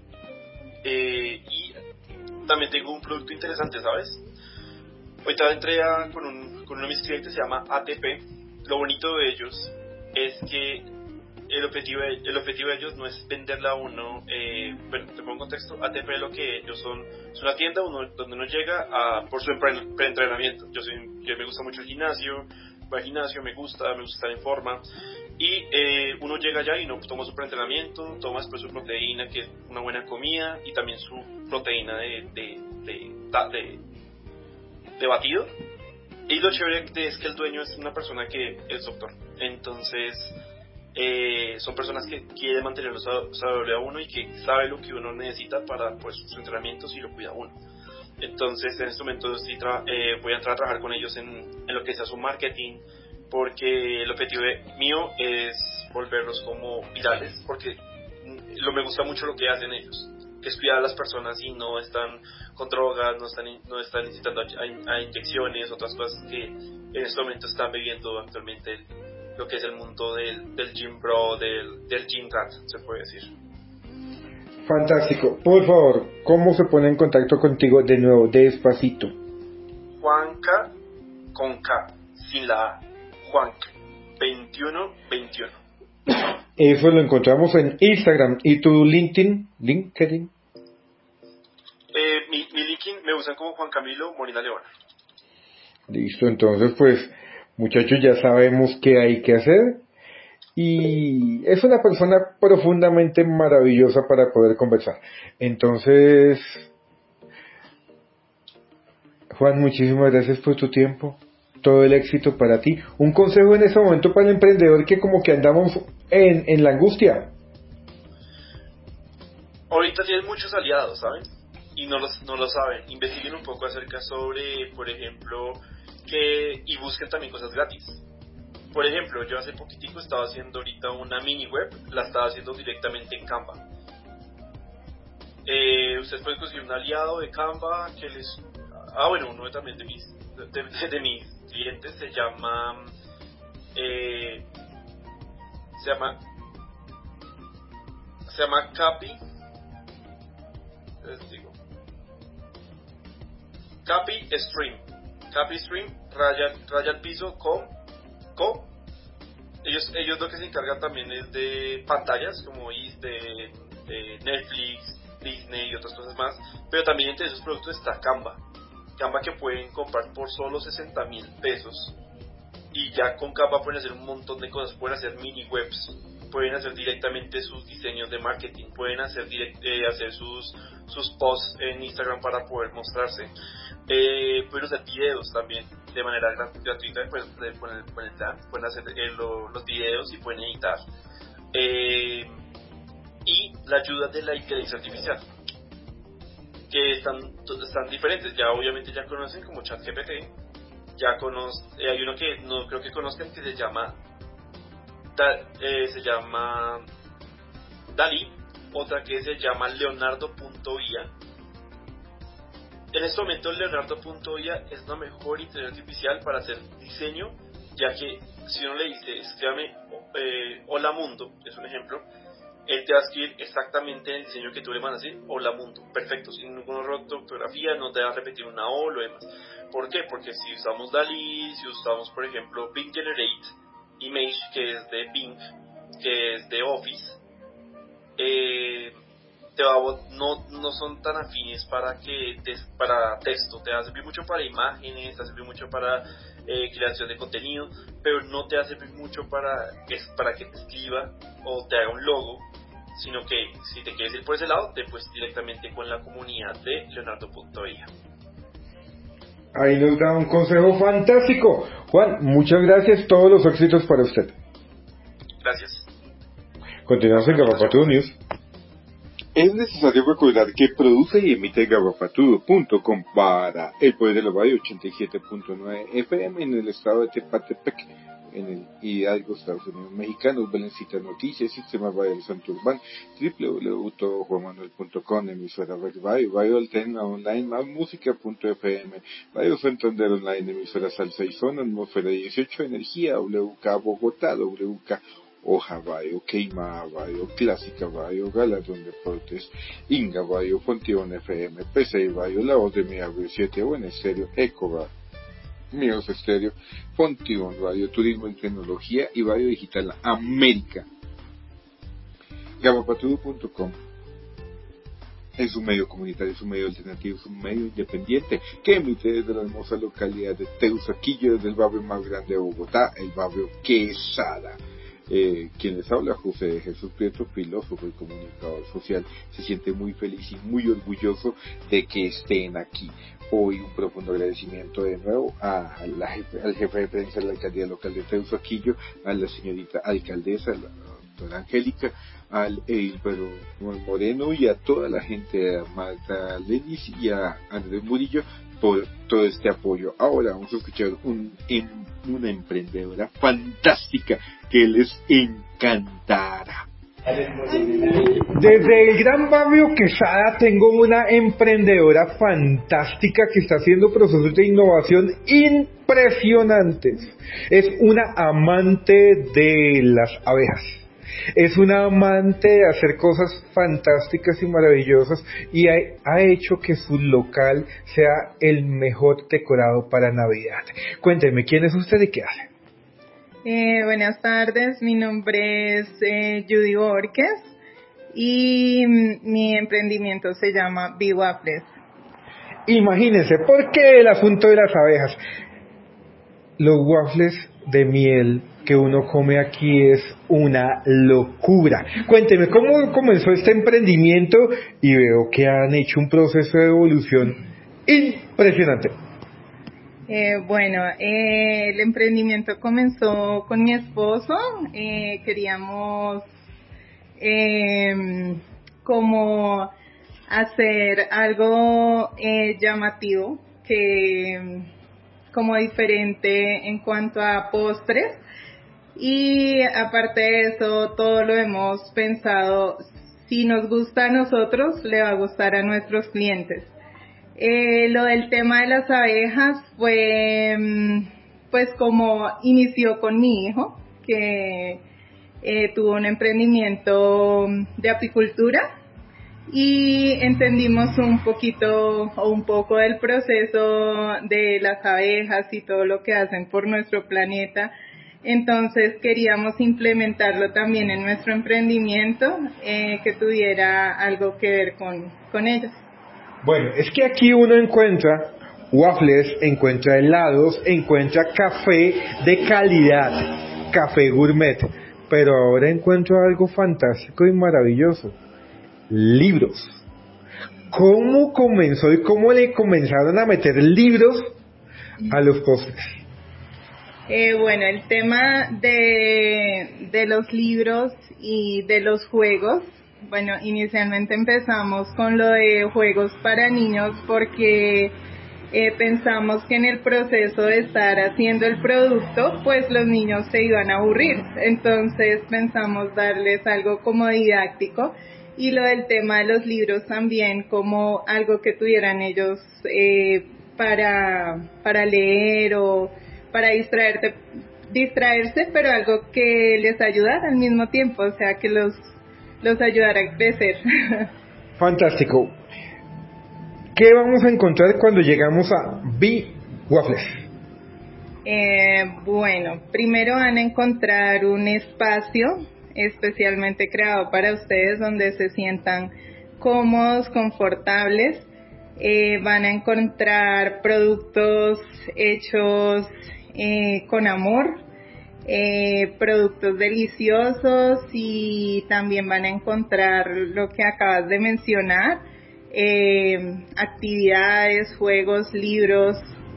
Y también tengo un producto interesante, ¿sabes? Ahorita entré con uno de mis clientes, se llama ATP. Lo bonito de ellos es que el objetivo de ellos no es venderle a uno, bueno, te pongo en contexto. ATP lo que ellos son, es una tienda donde uno llega por su preentrenamiento. Yo me gusta mucho el gimnasio, voy al gimnasio, me gusta estar en forma, y uno llega allá y no toma su preentrenamiento, toma después su proteína, que es una buena comida, y también su proteína de batido. Y lo chévere es que el dueño es una persona que es doctor, entonces son personas que quieren mantenerlo saludable a uno y que sabe lo que uno necesita para pues sus entrenamientos y lo cuida a uno. Entonces en este momento voy a entrar a trabajar con ellos en lo que sea su marketing, porque el objetivo mío es volverlos como virales, porque me gusta mucho lo que hacen ellos, que es cuidar a las personas y no están con drogas, no están necesitando a inyecciones, otras cosas que en este momento están viviendo actualmente lo que es el mundo del gym bro, del gym rat, se puede decir. Fantástico. Por favor, ¿cómo se pone en contacto contigo de nuevo, despacito? Juanca, con K, sin la A. Juanca, 2121. Eso lo encontramos en Instagram. ¿Y tu LinkedIn? Mi LinkedIn me usan como Juan Camilo Molina Leona. Listo, entonces pues muchachos ya sabemos qué hay que hacer y es una persona profundamente maravillosa para poder conversar. Entonces, Juan, muchísimas gracias por tu tiempo, todo el éxito para ti. Un consejo en este momento para el emprendedor que como que andamos en la angustia. Ahorita tienes muchos aliados, ¿saben? Y no lo saben. Investiguen un poco acerca sobre, por ejemplo, y busquen también cosas gratis. Por ejemplo, yo hace poquitico estaba haciendo ahorita una mini web, la estaba haciendo directamente en Canva. Ustedes pueden conseguir un aliado de Canva que les... bueno, uno también de mis clientes se llama Capi. Les digo. Capi Stream, raya al piso, co. Ellos lo que se encargan también es de pantallas, como de Netflix, Disney y otras cosas más, pero también entre esos productos está Canva que pueden comprar por solo 60,000 pesos, y ya con Canva pueden hacer un montón de cosas, pueden hacer mini webs, pueden hacer directamente sus diseños de marketing, pueden hacer hacer sus posts en Instagram para poder mostrarse, pueden hacer videos también de manera gratuita, pues pueden hacer los videos y pueden editar, y la ayuda de la inteligencia artificial, que están diferentes. Ya obviamente ya conocen como ChatGPT, hay uno que no creo que conozcan, que se llama DALL-E, otra que se llama Leonardo.ia. En este momento Leonardo.ia es la mejor inteligencia artificial para hacer diseño, ya que si uno le dice escríbame hola mundo, es un ejemplo, él te va a escribir exactamente el diseño que tú le mandas, así, hola mundo, perfecto, sin ningún error de ortografía, no te va a repetir una O o lo demás. ¿Por qué? Porque si usamos DALL-E, si usamos por ejemplo Bing Generate Image, que es de Bing, que es de Office, no son tan afines para texto. Te va a servir mucho para imágenes, te va a servir mucho para creación de contenido, pero no te va a servir mucho para que te escriba o te haga un logo, sino que si te quieres ir por ese lado, te puedes directamente con la comunidad de Leonardo.ia. Ahí nos da un consejo fantástico. Juan, muchas gracias, todos los éxitos para usted. Gracias. Continuamos en Garrafatudo News. Es necesario recordar que produce y emite Garrafatudo.com para el Poder de la Radio 87.9 FM en el estado de Tepatepec, en el Hidalgo, Estados Unidos mexicanos, Belencita Noticias, Sistema Radial Santurbán, www.juanmanuel.com, emisora Radio Alterna Online, más música.fm, Radio Santander Online, emisora Salsa y Zona, Atmósfera 18, Energía, WK Bogotá, WK Hoja Radio, Queima Radio, Clásica Radio, Galardón Deportes, Inga Radio, Fontión FM, PC Radio, La Voz de mi Radio 7, Buen Estéreo, Eco Radio, Míos Estéreo, Fontión Radio, Turismo y Tecnología y Radio Digital América. Garrafatudo.com es un medio comunitario, es un medio alternativo, es un medio independiente que emite desde la hermosa localidad de Teusaquillo, desde el barrio más grande de Bogotá, el barrio Quesada. Quien les habla, José Jesús Prieto, filósofo y comunicador social, se siente muy feliz y muy orgulloso de que estén aquí. Hoy un profundo agradecimiento de nuevo al jefe de prensa de la alcaldía local de Teusaquillo, a la señorita alcaldesa, la doctora Angélica, al Edilberto Moreno y a toda la gente de Marta Lenis y a Andrés Murillo por todo este apoyo. Ahora vamos a escuchar una emprendedora fantástica que les encantará. Desde el gran barrio Quesada tengo una emprendedora fantástica que está haciendo procesos de innovación impresionantes. Es una amante de las abejas. Es una amante de hacer cosas fantásticas y maravillosas y ha hecho que su local sea el mejor decorado para Navidad. Cuénteme, ¿quién es usted y qué hace? Buenas tardes, mi nombre es Judy Borges y mi emprendimiento se llama B-Waffles. Imagínense, ¿por qué el asunto de las abejas? Los waffles de miel que uno come aquí es una locura. Cuénteme, ¿cómo comenzó este emprendimiento? Y veo que han hecho un proceso de evolución impresionante. El emprendimiento comenzó con mi esposo. Queríamos como hacer algo llamativo, como diferente en cuanto a postres. Y aparte de eso, todo lo hemos pensado, si nos gusta a nosotros, le va a gustar a nuestros clientes. Lo del tema de las abejas fue, pues como inició con mi hijo, que tuvo un emprendimiento de apicultura y entendimos un poco del proceso de las abejas y todo lo que hacen por nuestro planeta. Entonces queríamos implementarlo también en nuestro emprendimiento, que tuviera algo que ver con ellos. Bueno, es que aquí uno encuentra waffles, encuentra helados, encuentra café de calidad, café gourmet. pero ahora encuentro algo fantástico y maravilloso. Libros. ¿Cómo comenzó y cómo le comenzaron a meter libros a los postres? Bueno, el tema de los libros y de los juegos, bueno, inicialmente empezamos con lo de juegos para niños porque pensamos que en el proceso de estar haciendo el producto, pues los niños se iban a aburrir. Entonces pensamos darles algo como didáctico y lo del tema de los libros también como algo que tuvieran ellos para leer o para distraerse, pero algo que les ayudara al mismo tiempo, o sea, que los ayudara a crecer. Fantástico. ¿Qué vamos a encontrar cuando llegamos a Bee Waffles? Bueno, primero van a encontrar un espacio especialmente creado para ustedes donde se sientan cómodos, confortables. Van a encontrar productos hechos con amor, productos deliciosos y también van a encontrar lo que acabas de mencionar, actividades, juegos, libros.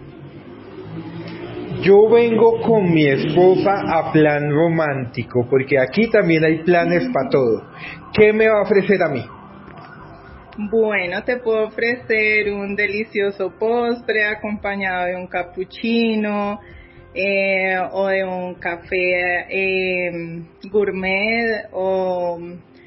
Yo vengo con mi esposa a plan romántico, porque aquí también hay planes para todo. ¿Qué me va a ofrecer a mí? Bueno, te puedo ofrecer un delicioso postre acompañado de un cappuccino o de un café gourmet o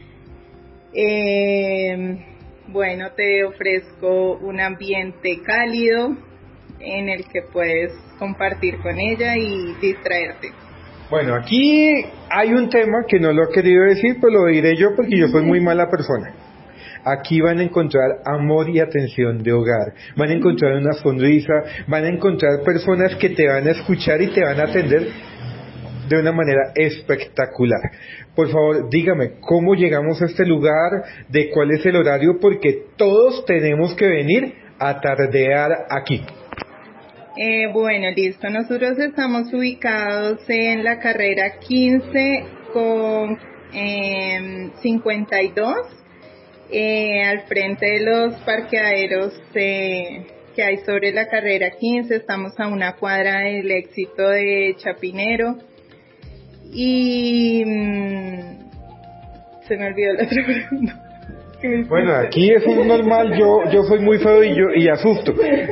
bueno, te ofrezco un ambiente cálido en el que puedes compartir con ella y distraerte. Bueno, aquí hay un tema que no lo he querido decir, pero lo diré yo porque yo soy muy mala persona. Aquí van a encontrar amor y atención de hogar, van a encontrar una sonrisa, van a encontrar personas que te van a escuchar y te van a atender de una manera espectacular. Por favor, dígame, ¿cómo llegamos a este lugar? ¿De cuál es el horario? Porque todos tenemos que venir a tardear aquí. Bueno, listo. Nosotros estamos ubicados en la carrera 15 con 52, al frente de los parqueaderos que hay sobre la carrera 15. Estamos a una cuadra del Éxito de Chapinero. Y se me olvidó la otra pregunta. Bueno, aquí es un normal, yo soy muy feo y asusto.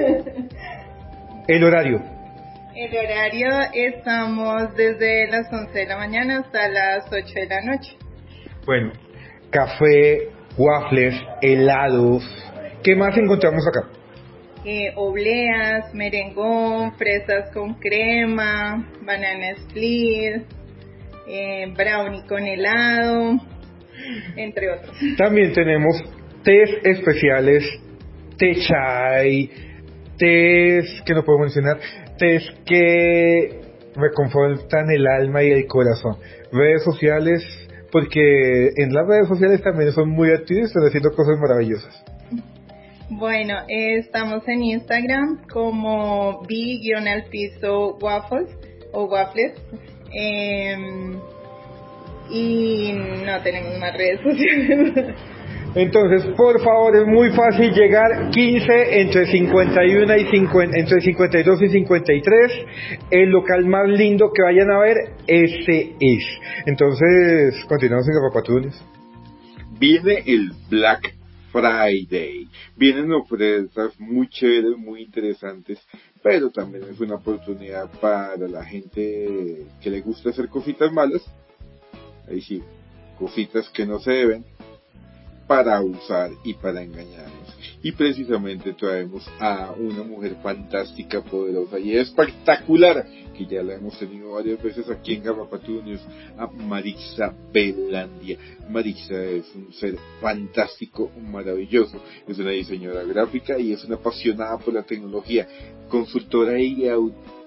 El horario. El horario estamos desde las 11 de la mañana hasta las 8 de la noche. Bueno, café, waffles, helados. ¿Qué más encontramos acá? Obleas, merengón, fresas con crema, banana split, brownie con helado, entre otros. También tenemos tés especiales, té chai, tés que no puedo mencionar, tés que reconfortan el alma y el corazón. Redes sociales, porque en las redes sociales también son muy activos y están haciendo cosas maravillosas. Bueno, estamos en Instagram como b-waffles o waffles. Y no tenemos más redes sociales. Entonces, por favor, es muy fácil llegar 15 entre 51 y 50, entre 52 y 53. El local más lindo que vayan a ver, ese es. Entonces, continuamos en Gafapatunes. Viene el Black Friday. Vienen ofertas muy chéveres, muy interesantes, pero también es una oportunidad para la gente que le gusta hacer cositas malas. Ahí sí, cositas que no se deben, para abusar y para engañarnos. Y precisamente traemos a una mujer fantástica, poderosa y espectacular, que ya la hemos tenido varias veces aquí en Gafapatunes, a Marixa Belandia. Marixa es un ser fantástico, maravilloso, es una diseñadora gráfica y es una apasionada por la tecnología, consultora y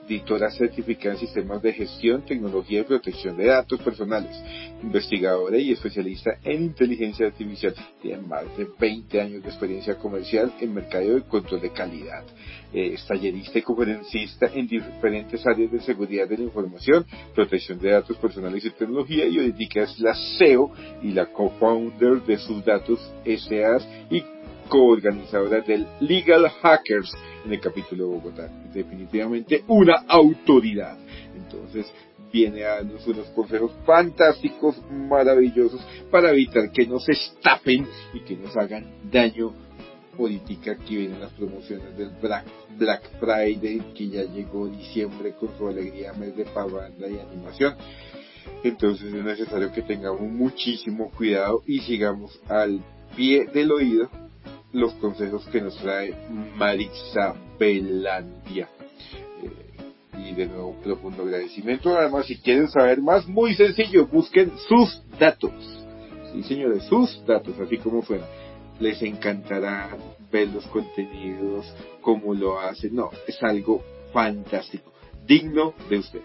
auditora certificada en sistemas de gestión, tecnología y protección de datos personales, investigadora y especialista en inteligencia artificial. Tiene más de 20 años de experiencia comercial en mercado y control de calidad. Es tallerista y conferencista en diferentes áreas de seguridad de la información, protección de datos personales y tecnología, y hoy día es la CEO y la co-founder de Sus Datos S.A. y coorganizadora del Legal Hackers en el capítulo de Bogotá. Definitivamente una autoridad. Entonces viene a darnos unos consejos fantásticos, maravillosos, para evitar que nos estafen y que nos hagan daño. Política, que vienen las promociones del Black Friday, que ya llegó diciembre con su alegría, mes de pavanda y animación. Entonces es necesario que tengamos muchísimo cuidado y sigamos al pie del oído los consejos que nos trae Maritza Belandia. Y de nuevo, profundo agradecimiento. Además, si quieren saber más, muy sencillo, busquen Sus Datos. Sí, señores, Sus Datos, así como suena. Les encantará ver los contenidos, cómo lo hacen. No, es algo fantástico, digno de ustedes.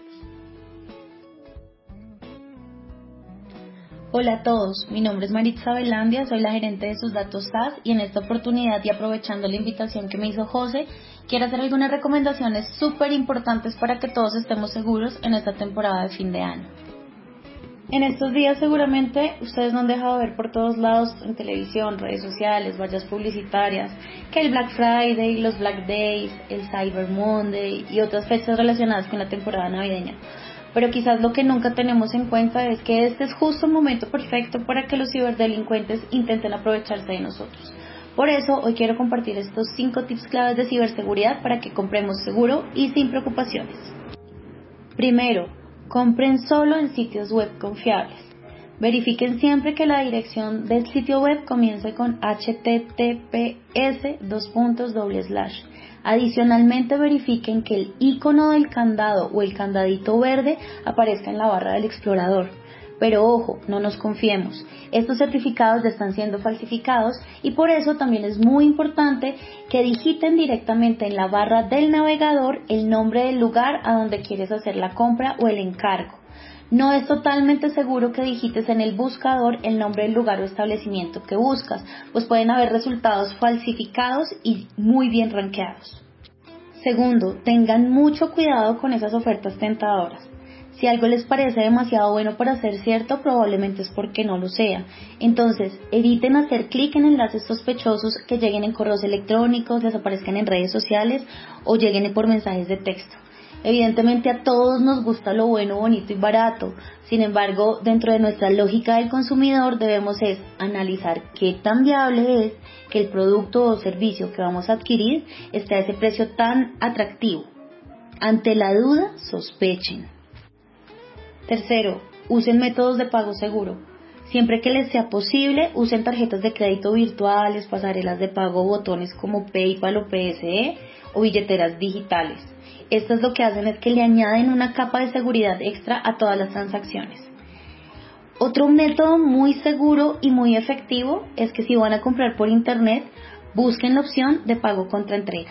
Hola a todos, mi nombre es Maritza Belandia, soy la gerente de Sus Datos SAS, y en esta oportunidad, y aprovechando la invitación que me hizo José, quiero hacer algunas recomendaciones súper importantes para que todos estemos seguros en esta temporada de fin de año. En estos días seguramente ustedes no han dejado de ver por todos lados, en televisión, redes sociales, vallas publicitarias, que el Black Friday, los Black Days, el Cyber Monday y otras fechas relacionadas con la temporada navideña. Pero quizás lo que nunca tenemos en cuenta es que este es justo el momento perfecto para que los ciberdelincuentes intenten aprovecharse de nosotros. Por eso hoy quiero compartir estos 5 tips claves de ciberseguridad para que compremos seguro y sin preocupaciones. Primero, compren solo en sitios web confiables. Verifiquen siempre que la dirección del sitio web comience con https://. Adicionalmente, verifiquen que el icono del candado o el candadito verde aparezca en la barra del explorador. Pero ojo, no nos confiemos. Estos certificados ya están siendo falsificados y por eso también es muy importante que digiten directamente en la barra del navegador el nombre del lugar a donde quieres hacer la compra o el encargo. No es totalmente seguro que digites en el buscador el nombre del lugar o establecimiento que buscas, pues pueden haber resultados falsificados y muy bien rankeados. Segundo, tengan mucho cuidado con esas ofertas tentadoras. Si algo les parece demasiado bueno para ser cierto, probablemente es porque no lo sea. Entonces, eviten hacer clic en enlaces sospechosos que lleguen en correos electrónicos, les aparezcan en redes sociales o lleguen por mensajes de texto. Evidentemente a todos nos gusta lo bueno, bonito y barato. Sin embargo, dentro de nuestra lógica del consumidor debemos analizar qué tan viable es que el producto o servicio que vamos a adquirir esté a ese precio tan atractivo. Ante la duda, sospechen. Tercero, usen métodos de pago seguro. Siempre que les sea posible, usen tarjetas de crédito virtuales, pasarelas de pago, botones como PayPal o PSE o billeteras digitales. Estas lo que hacen es que le añaden una capa de seguridad extra a todas las transacciones. Otro método muy seguro y muy efectivo es que si van a comprar por internet, busquen la opción de pago contra entrega.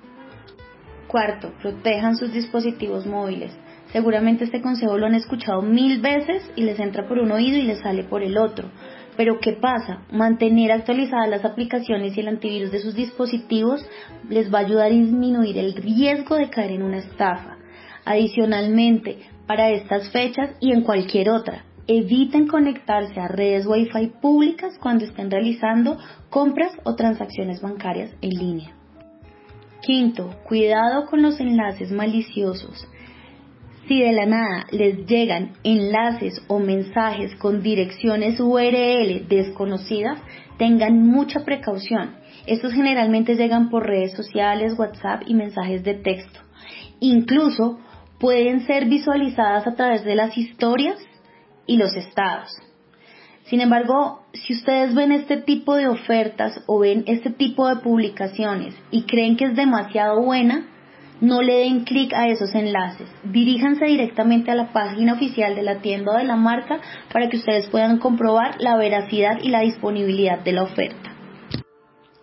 Cuarto, protejan sus dispositivos móviles. Seguramente este consejo lo han escuchado 1000 veces y les entra por un oído y les sale por el otro. Pero ¿qué pasa? Mantener actualizadas las aplicaciones y el antivirus de sus dispositivos les va a ayudar a disminuir el riesgo de caer en una estafa. Adicionalmente, para estas fechas y en cualquier otra, eviten conectarse a redes Wi-Fi públicas cuando estén realizando compras o transacciones bancarias en línea. Quinto, cuidado con los enlaces maliciosos. Si de la nada les llegan enlaces o mensajes con direcciones URL desconocidas, tengan mucha precaución. Estos generalmente llegan por redes sociales, WhatsApp y mensajes de texto. Incluso pueden ser visualizadas a través de las historias y los estados. Sin embargo, si ustedes ven este tipo de ofertas o ven este tipo de publicaciones y creen que es demasiado buena, no le den clic a esos enlaces. Diríjanse directamente a la página oficial de la tienda o de la marca para que ustedes puedan comprobar la veracidad y la disponibilidad de la oferta.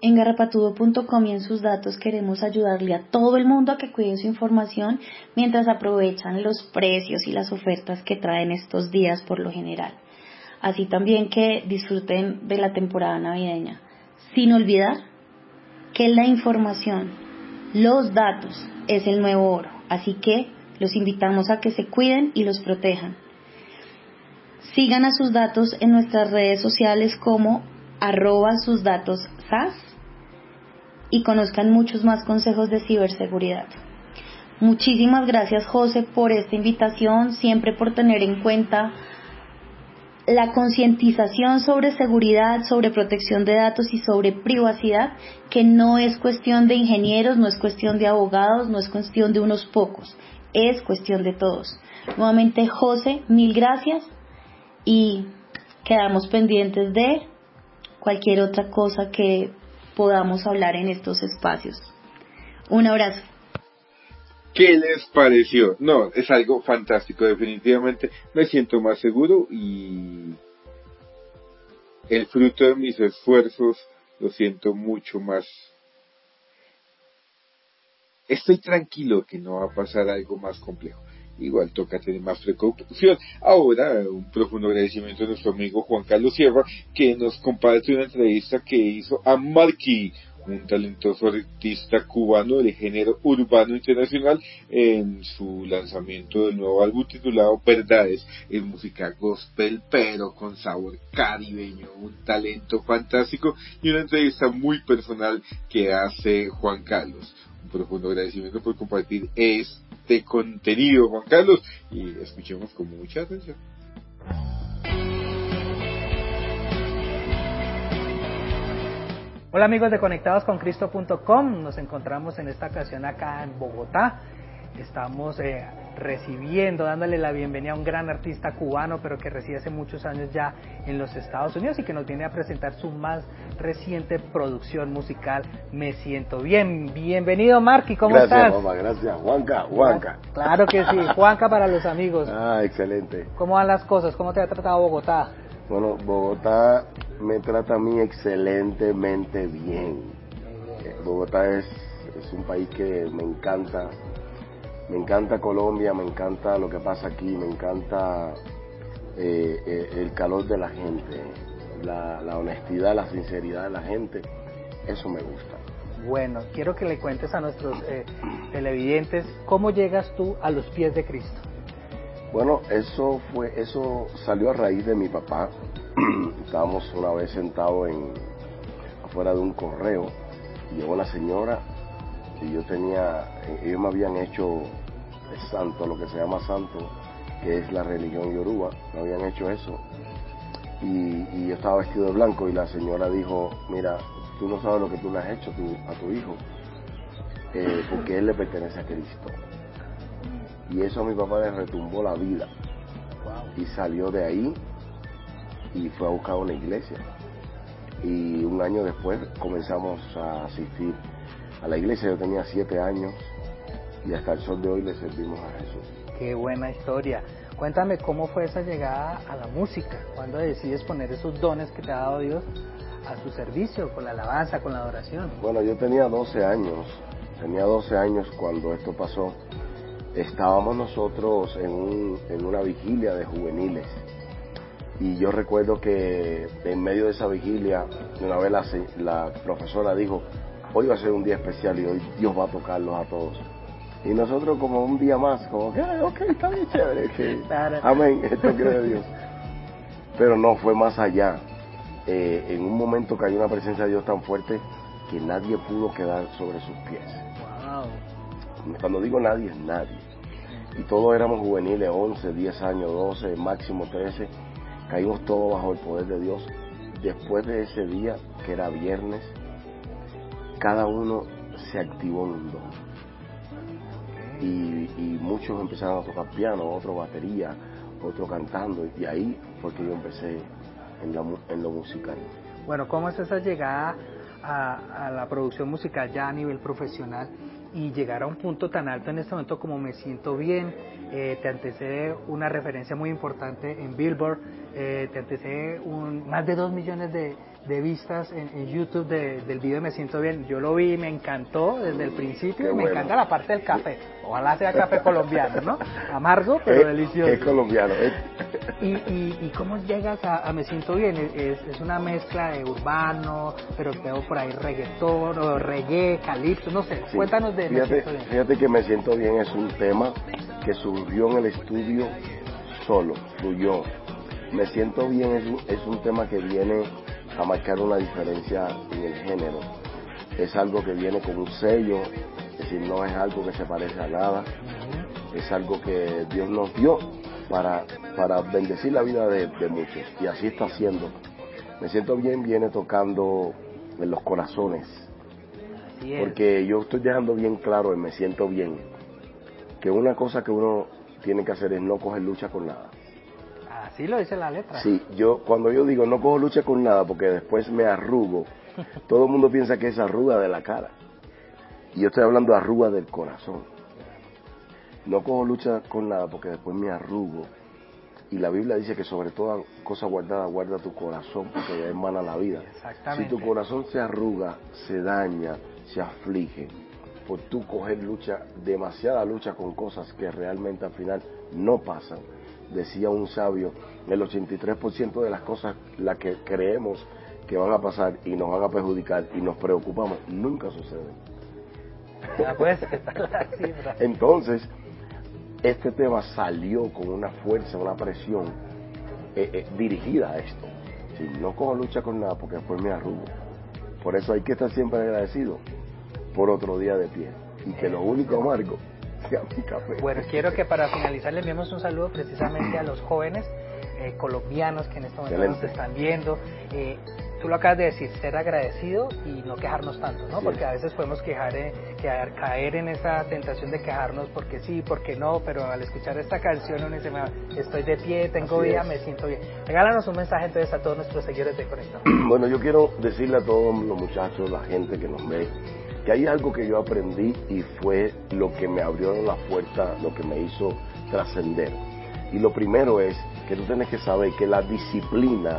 En garrapatudo.com y en sus datos queremos ayudarle a todo el mundo a que cuide su información mientras aprovechan los precios y las ofertas que traen estos días por lo general. Así también que disfruten de la temporada navideña. Sin olvidar que la información, los datos, es el nuevo oro. Así que los invitamos a que se cuiden y los protejan. Sigan a sus datos en nuestras redes sociales como @susdatosSAS y conozcan muchos más consejos de ciberseguridad. Muchísimas gracias, José, por esta invitación, siempre por tener en cuenta la concientización sobre seguridad, sobre protección de datos y sobre privacidad, que no es cuestión de ingenieros, no es cuestión de abogados, no es cuestión de unos pocos, es cuestión de todos. Nuevamente, José, mil gracias y quedamos pendientes de cualquier otra cosa que podamos hablar en estos espacios. Un abrazo. ¿Qué les pareció? No, es algo fantástico, definitivamente. Me siento más seguro y el fruto de mis esfuerzos lo siento mucho más. Estoy tranquilo que no va a pasar algo más complejo. Igual toca tener más precaución. Ahora, un profundo agradecimiento a nuestro amigo Juan Carlos Sierra, que nos comparte una entrevista que hizo a Marky, un talentoso artista cubano del género urbano internacional, en su lanzamiento del nuevo álbum titulado Verdades. Es música gospel, pero con sabor caribeño, un talento fantástico y una entrevista muy personal que hace Juan Carlos. Un profundo agradecimiento por compartir este contenido, Juan Carlos, y escuchemos con mucha atención. Hola amigos de conectadosconcristo.com, nos encontramos en esta ocasión acá en Bogotá. Estamos recibiendo, dándole la bienvenida a un gran artista cubano, pero que reside hace muchos años ya en los Estados Unidos y que nos viene a presentar su más reciente producción musical, Me Siento Bien. Bienvenido, Marky, ¿cómo estás? Gracias, mamá, gracias. Juanca. Claro que sí, Juanca para los amigos. Excelente. ¿Cómo van las cosas? ¿Cómo te ha tratado Bogotá? Bueno, Bogotá me trata a mí excelentemente bien. Bogotá es un país que me encanta. Me encanta Colombia, me encanta lo que pasa aquí, me encanta el calor de la gente, la honestidad, la sinceridad de la gente. Eso me gusta. Bueno, quiero que le cuentes a nuestros televidentes cómo llegas tú a los pies de Cristo. Bueno, eso salió a raíz de mi papá. Estábamos una vez sentados afuera de un correo y llegó la señora y ellos me habían hecho santo, lo que se llama santo, que es la religión yoruba, me habían hecho eso y yo estaba vestido de blanco y la señora dijo, mira, tú no sabes lo que tú le has hecho a tu hijo, porque él le pertenece a Cristo. Y eso a mi papá le retumbó la vida. Y salió de ahí y fue a buscar una iglesia. Y un año después comenzamos a asistir a la iglesia. Yo tenía 7 años y hasta el sol de hoy le servimos a Jesús. Qué buena historia. Cuéntame cómo fue esa llegada a la música. ¿Cuándo decides poner esos dones que te ha dado Dios a tu servicio, con la alabanza, con la adoración? Bueno, yo tenía 12 años. Tenía 12 años cuando esto pasó. Estábamos nosotros en una vigilia de juveniles y yo recuerdo que en medio de esa vigilia una vez la profesora dijo, hoy va a ser un día especial y hoy Dios va a tocarlos a todos. Y nosotros como un día más, como que, ok, está bien chévere, claro. Amén, esto cree de Dios. Pero no, fue más allá. En un momento cayó una presencia de Dios tan fuerte que nadie pudo quedar sobre sus pies. Wow. Cuando digo nadie, es nadie. Y todos éramos juveniles, 11, 10 años, 12, máximo 13. Caímos todos bajo el poder de Dios. Después de ese día, que era viernes, cada uno se activó en un don. Y muchos empezaron a tocar piano, otros batería, otros cantando. Y ahí fue que yo empecé en lo musical. Bueno, ¿cómo es esa llegada a la producción musical ya a nivel profesional y llegar a un punto tan alto en este momento como Me Siento Bien? Te antecede una referencia muy importante en Billboard, te antecede más de 2 millones de de vistas en YouTube del video Me Siento Bien. Yo lo vi, me encantó desde el principio. Y me encanta la parte del café. Ojalá sea café colombiano, ¿no? Amargo, pero delicioso. Es colombiano. ¿Y cómo llegas a Me Siento Bien? Es una mezcla de urbano, pero veo por ahí reggaetón, o reggae, calipso, no sé. Sí. Cuéntanos de Me Siento Bien. Fíjate que Me Siento Bien es un tema que surgió en el estudio solo, fluyó. Me Siento Bien es un tema que viene a marcar una diferencia en el género. Es algo que viene con un sello, es decir, no es algo que se parece a nada, es algo que Dios nos dio para bendecir la vida de muchos, y así está haciendo. Me Siento Bien viene tocando en los corazones, porque yo estoy dejando bien claro en Me Siento Bien que una cosa que uno tiene que hacer es no coger lucha con nada. Así lo dice la letra. Sí, cuando yo digo no cojo lucha con nada porque después me arrugo, todo el mundo piensa que es arruga de la cara. Y yo estoy hablando de arruga del corazón. No cojo lucha con nada porque después me arrugo. Y la Biblia dice que sobre toda cosa guardada, guarda tu corazón porque de ahí emana la vida. Exactamente. Si tu corazón se arruga, se daña, se aflige, por tú coger demasiada lucha con cosas que realmente al final no pasan. Decía un sabio, el 83% de las cosas las que creemos que van a pasar y nos van a perjudicar y nos preocupamos, nunca suceden. Entonces, este tema salió con una fuerza, una presión dirigida a esto. Si no cojo lucha con nada porque después me arrugo. Por eso hay que estar siempre agradecido por otro día de pie. Y que lo único amargo sea mi café. Bueno, quiero que para finalizar le enviemos un saludo precisamente a los jóvenes colombianos que en este momento nos están viendo. Tú lo acabas de decir, ser agradecido y no quejarnos tanto, ¿no? Sí. Porque a veces podemos caer en esa tentación de quejarnos porque sí, porque no, pero al escuchar esta canción uno dice, estoy de pie, tengo vida, me siento bien. Regálanos un mensaje entonces a todos nuestros seguidores de Conectados. Bueno, yo quiero decirle a todos los muchachos, la gente que nos ve, que hay algo que yo aprendí y fue lo que me abrió la puerta, lo que me hizo trascender. Y lo primero es que tú tienes que saber que la disciplina,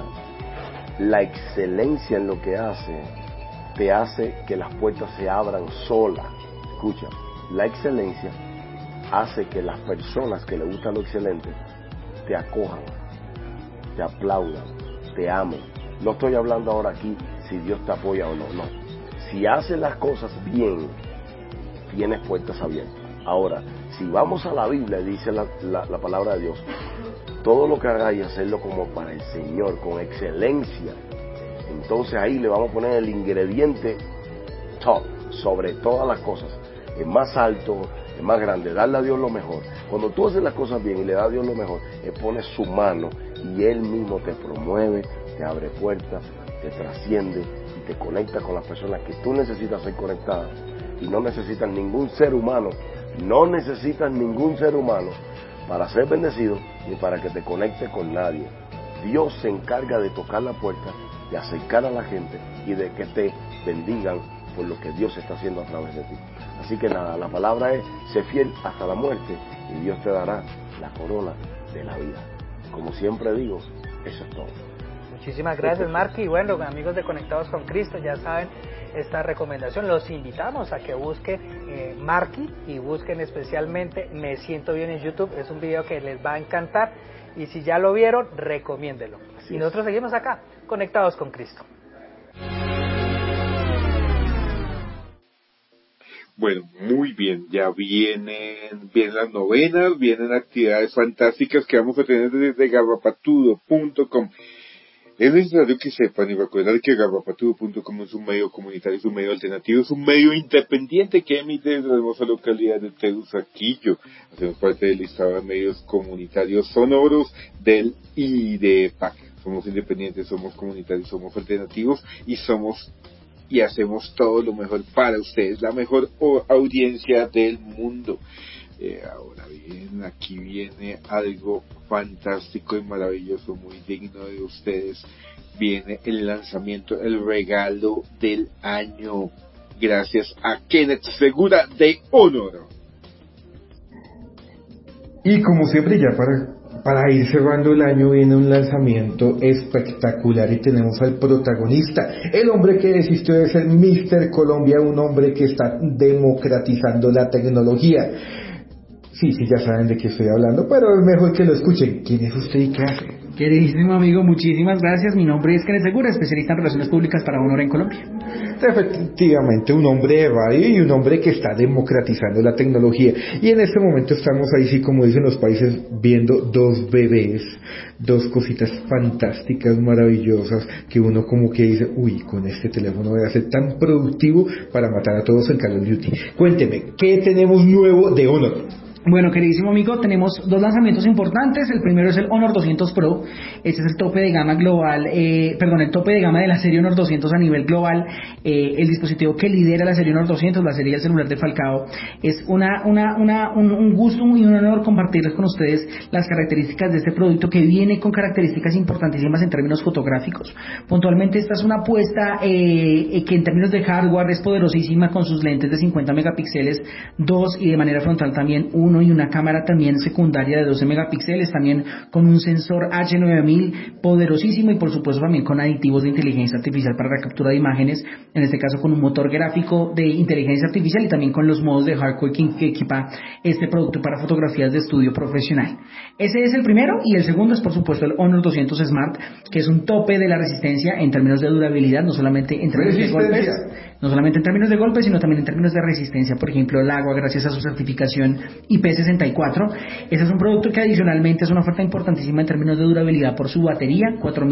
la excelencia en lo que hace, te hace que las puertas se abran solas. Escucha, la excelencia hace que las personas que le gusta lo excelente te acojan, te aplaudan, te amen. No estoy hablando ahora aquí si Dios te apoya o no, no. Si haces las cosas bien, tienes puertas abiertas. Ahora, si vamos a la Biblia, dice la palabra de Dios, todo lo que hagáis, hacerlo como para el Señor, con excelencia. Entonces ahí le vamos a poner el ingrediente top, sobre todas las cosas. El más alto, el más grande, darle a Dios lo mejor. Cuando tú haces las cosas bien y le das a Dios lo mejor, Él pone su mano y Él mismo te promueve, te abre puertas, te trasciende y te conecta con las personas que tú necesitas ser conectadas. Y no necesitas ningún ser humano, no necesitas ningún ser humano para ser bendecido ni para que te conecte con nadie. Dios se encarga de tocar la puerta, de acercar a la gente y de que te bendigan por lo que Dios está haciendo a través de ti. Así que nada, la palabra es, sé fiel hasta la muerte y Dios te dará la corona de la vida. Como siempre digo, eso es todo. Muchísimas gracias, Marky. Y bueno, amigos de Conectados con Cristo, ya saben esta recomendación. Los invitamos a que busquen Marky y busquen especialmente Me Siento Bien en YouTube. Es un video que les va a encantar y si ya lo vieron, recomiéndelo. Y nosotros seguimos acá, Conectados con Cristo. Bueno, muy bien, ya vienen las novenas, vienen actividades fantásticas que vamos a tener desde garrapatudo.com. Es necesario que sepan y recordar que garrapatudo.com es un medio comunitario, es un medio alternativo, es un medio independiente que emite desde la hermosa localidad de Teusaquillo. Hacemos parte del listado de medios comunitarios sonoros del IDEPAC. Somos independientes, somos comunitarios, somos alternativos y hacemos todo lo mejor para ustedes, la mejor audiencia del mundo. Ahora bien, aquí viene algo fantástico y maravilloso, muy digno de ustedes. Viene el lanzamiento, el regalo del año, gracias a Kenneth Segura de Honor. Y como siempre, ya para Para ir cerrando el año viene un lanzamiento espectacular y tenemos al protagonista, el hombre que desistió de ser Mr. Colombia, un hombre que está democratizando la tecnología. Sí, ya saben de qué estoy hablando, pero es mejor que lo escuchen. ¿Quién es usted y qué hace? Queridísimo amigo, muchísimas gracias. Mi nombre es Kenneth Segura, especialista en Relaciones Públicas para Honor en Colombia. Efectivamente, un hombre de radio y un hombre que está democratizando la tecnología. Y en este momento estamos ahí, sí, como dicen los países, viendo dos bebés, dos cositas fantásticas, maravillosas, que uno como que dice, uy, con este teléfono voy a ser tan productivo para matar a todos en Call of Duty. Cuénteme, ¿qué tenemos nuevo de Honor? Bueno, queridísimo amigo, tenemos dos lanzamientos importantes. El primero es el Honor 200 Pro. Este es el tope de gama global, el tope de gama de la serie Honor 200 a nivel global. El dispositivo que lidera la serie Honor 200, la serie del celular de Falcao. Es un gusto y un honor compartirles con ustedes las características de este producto, que viene con características importantísimas en términos fotográficos. Puntualmente, esta es una apuesta que en términos de hardware es poderosísima, con sus lentes de 50 megapíxeles, 2, y de manera frontal también 1, y una cámara también secundaria de 12 megapíxeles, también con un sensor H9000 poderosísimo, y por supuesto también con aditivos de inteligencia artificial para la captura de imágenes, en este caso con un motor gráfico de inteligencia artificial y también con los modos de hardware que equipa este producto para fotografías de estudio profesional. Ese es el primero, y el segundo es por supuesto el Honor 200 Smart, que es un tope de la resistencia en términos de durabilidad, no solamente en términos de golpes, sino también en términos de resistencia, por ejemplo el agua, gracias a su certificación IP64. Ese es un producto que adicionalmente es una oferta importantísima en términos de durabilidad por su batería,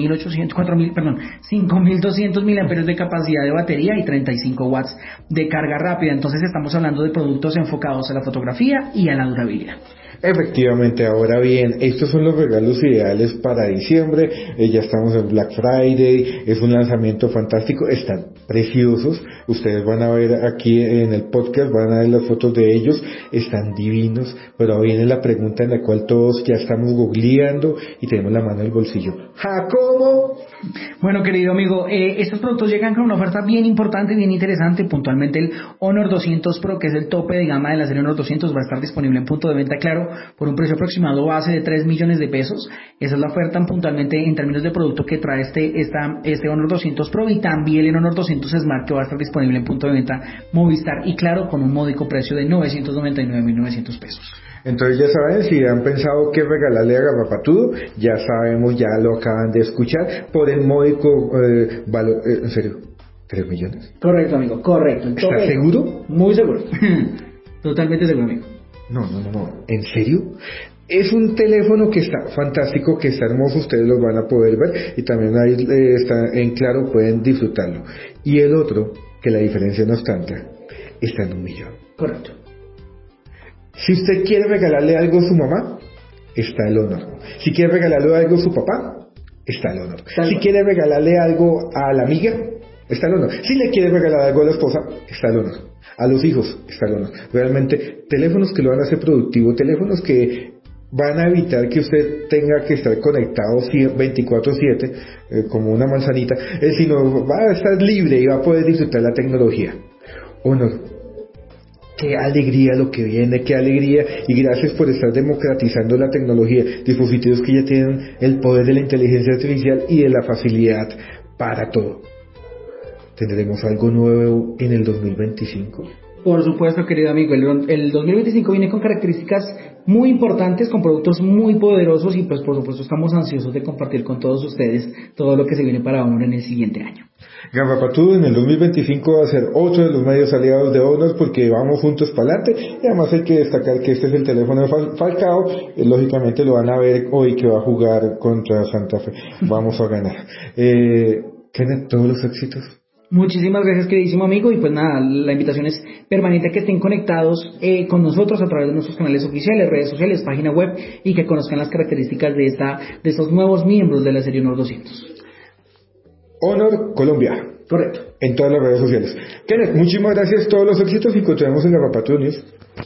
5.200 miliamperios de capacidad de batería y 35 watts de carga rápida. Entonces estamos hablando de productos enfocados a la fotografía y a la durabilidad. Efectivamente, ahora bien, estos son los regalos ideales para diciembre. Ya estamos en Black Friday, es un lanzamiento fantástico, están preciosos. Ustedes van a ver aquí en el podcast, van a ver las fotos de ellos, están divinos, pero ahora viene la pregunta en la cual todos ya estamos googleando y tenemos la mano en el bolsillo. ¿Ja, cómo? Bueno, querido amigo, estos productos llegan con una oferta bien importante, bien interesante. Puntualmente el Honor 200 Pro, que es el tope de gama de la serie Honor 200, va a estar disponible en punto de venta Claro por un precio aproximado base de 3 millones de pesos. Esa es la oferta puntualmente en términos de producto que trae este Honor 200 Pro, y también el Honor 200 Smart, que va a estar disponible en punto de venta Movistar y Claro con un módico precio de 999.900 pesos. Entonces ya saben, si han pensado qué regalarle a Garrapatudo, ya sabemos, ya lo acaban de escuchar, por el módico valor, en serio, 3 millones. Correcto, amigo, correcto. ¿Estás seguro? Muy seguro. Totalmente seguro, amigo. No, ¿en serio? Es un teléfono que está fantástico, que está hermoso, ustedes lo van a poder ver, y también ahí está en Claro, pueden disfrutarlo. Y el otro, que la diferencia no es tanta, está en 1 millón. Correcto. Si usted quiere regalarle algo a su mamá, está el Honor. Si quiere regalarle algo a su papá, está el Honor. Si quiere regalarle algo a la amiga, está el Honor. Si le quiere regalar algo a la esposa, está el Honor. A los hijos, está el Honor. Realmente, teléfonos que lo van a hacer productivo, teléfonos que van a evitar que usted tenga que estar conectado 24/7 como una manzanita, sino va a estar libre y va a poder disfrutar la tecnología. Honor. Qué alegría lo que viene, qué alegría, y gracias por estar democratizando la tecnología, dispositivos que ya tienen el poder de la inteligencia artificial y de la facilidad para todo. ¿Tendremos algo nuevo en el 2025? Por supuesto, querido amigo, el 2025 viene con características muy importantes, con productos muy poderosos, y pues por supuesto estamos ansiosos de compartir con todos ustedes todo lo que se viene para Honor en el siguiente año. Garrapatudo en el 2025 va a ser otro de los medios aliados de Honor, porque vamos juntos para adelante, y además hay que destacar que este es el teléfono de Falcao, lógicamente lo van a ver hoy que va a jugar contra Santa Fe, vamos a ganar. Kenneth, todos los éxitos. Muchísimas gracias, queridísimo amigo, y pues nada, la invitación es permanente a que estén conectados con nosotros a través de nuestros canales oficiales, redes sociales, página web, y que conozcan las características de estos nuevos miembros de la serie Honor 200. Honor Colombia. Correcto. En todas las redes sociales. Kenneth, muchísimas gracias, todos los éxitos, y continuamos en Garrapatudo News.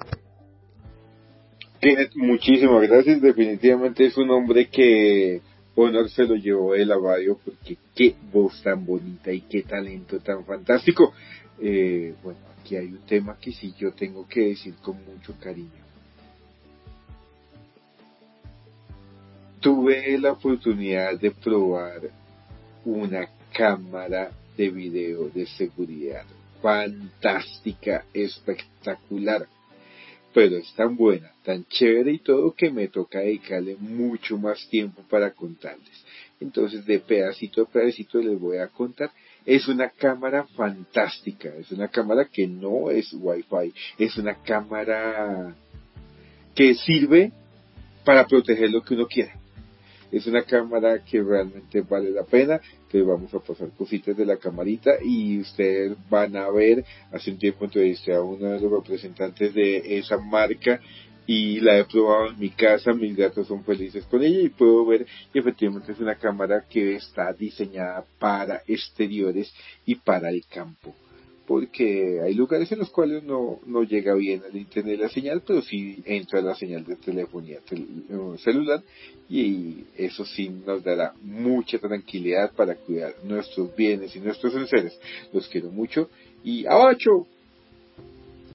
Kenneth, muchísimas gracias, definitivamente es un hombre que Honor se lo llevó de la radio, porque qué voz tan bonita y qué talento tan fantástico. Bueno, aquí hay un tema que sí yo tengo que decir con mucho cariño. tuve la oportunidad de probar una cámara de video de seguridad fantástica, espectacular, pero es tan buena, tan chévere y todo que me toca dedicarle mucho más tiempo para contarles. Entonces, de pedacito a pedacito les voy a contar. Es una cámara fantástica, es una cámara que no es Wi-Fi, es una cámara que sirve para proteger lo que uno quiera. Es una cámara que realmente vale la pena. Entonces vamos a pasar cositas de la camarita y ustedes van a ver. Hace un tiempo entrevisté a uno de los representantes de esa marca y la he probado en mi casa. Mis gatos son felices con ella y puedo ver que efectivamente es una cámara que está diseñada para exteriores y para el campo, porque hay lugares en los cuales no llega bien el internet la señal, pero sí entra la señal de telefonía celular, y eso sí nos dará mucha tranquilidad para cuidar nuestros bienes y nuestros enseres. Los quiero mucho y ¡abacho!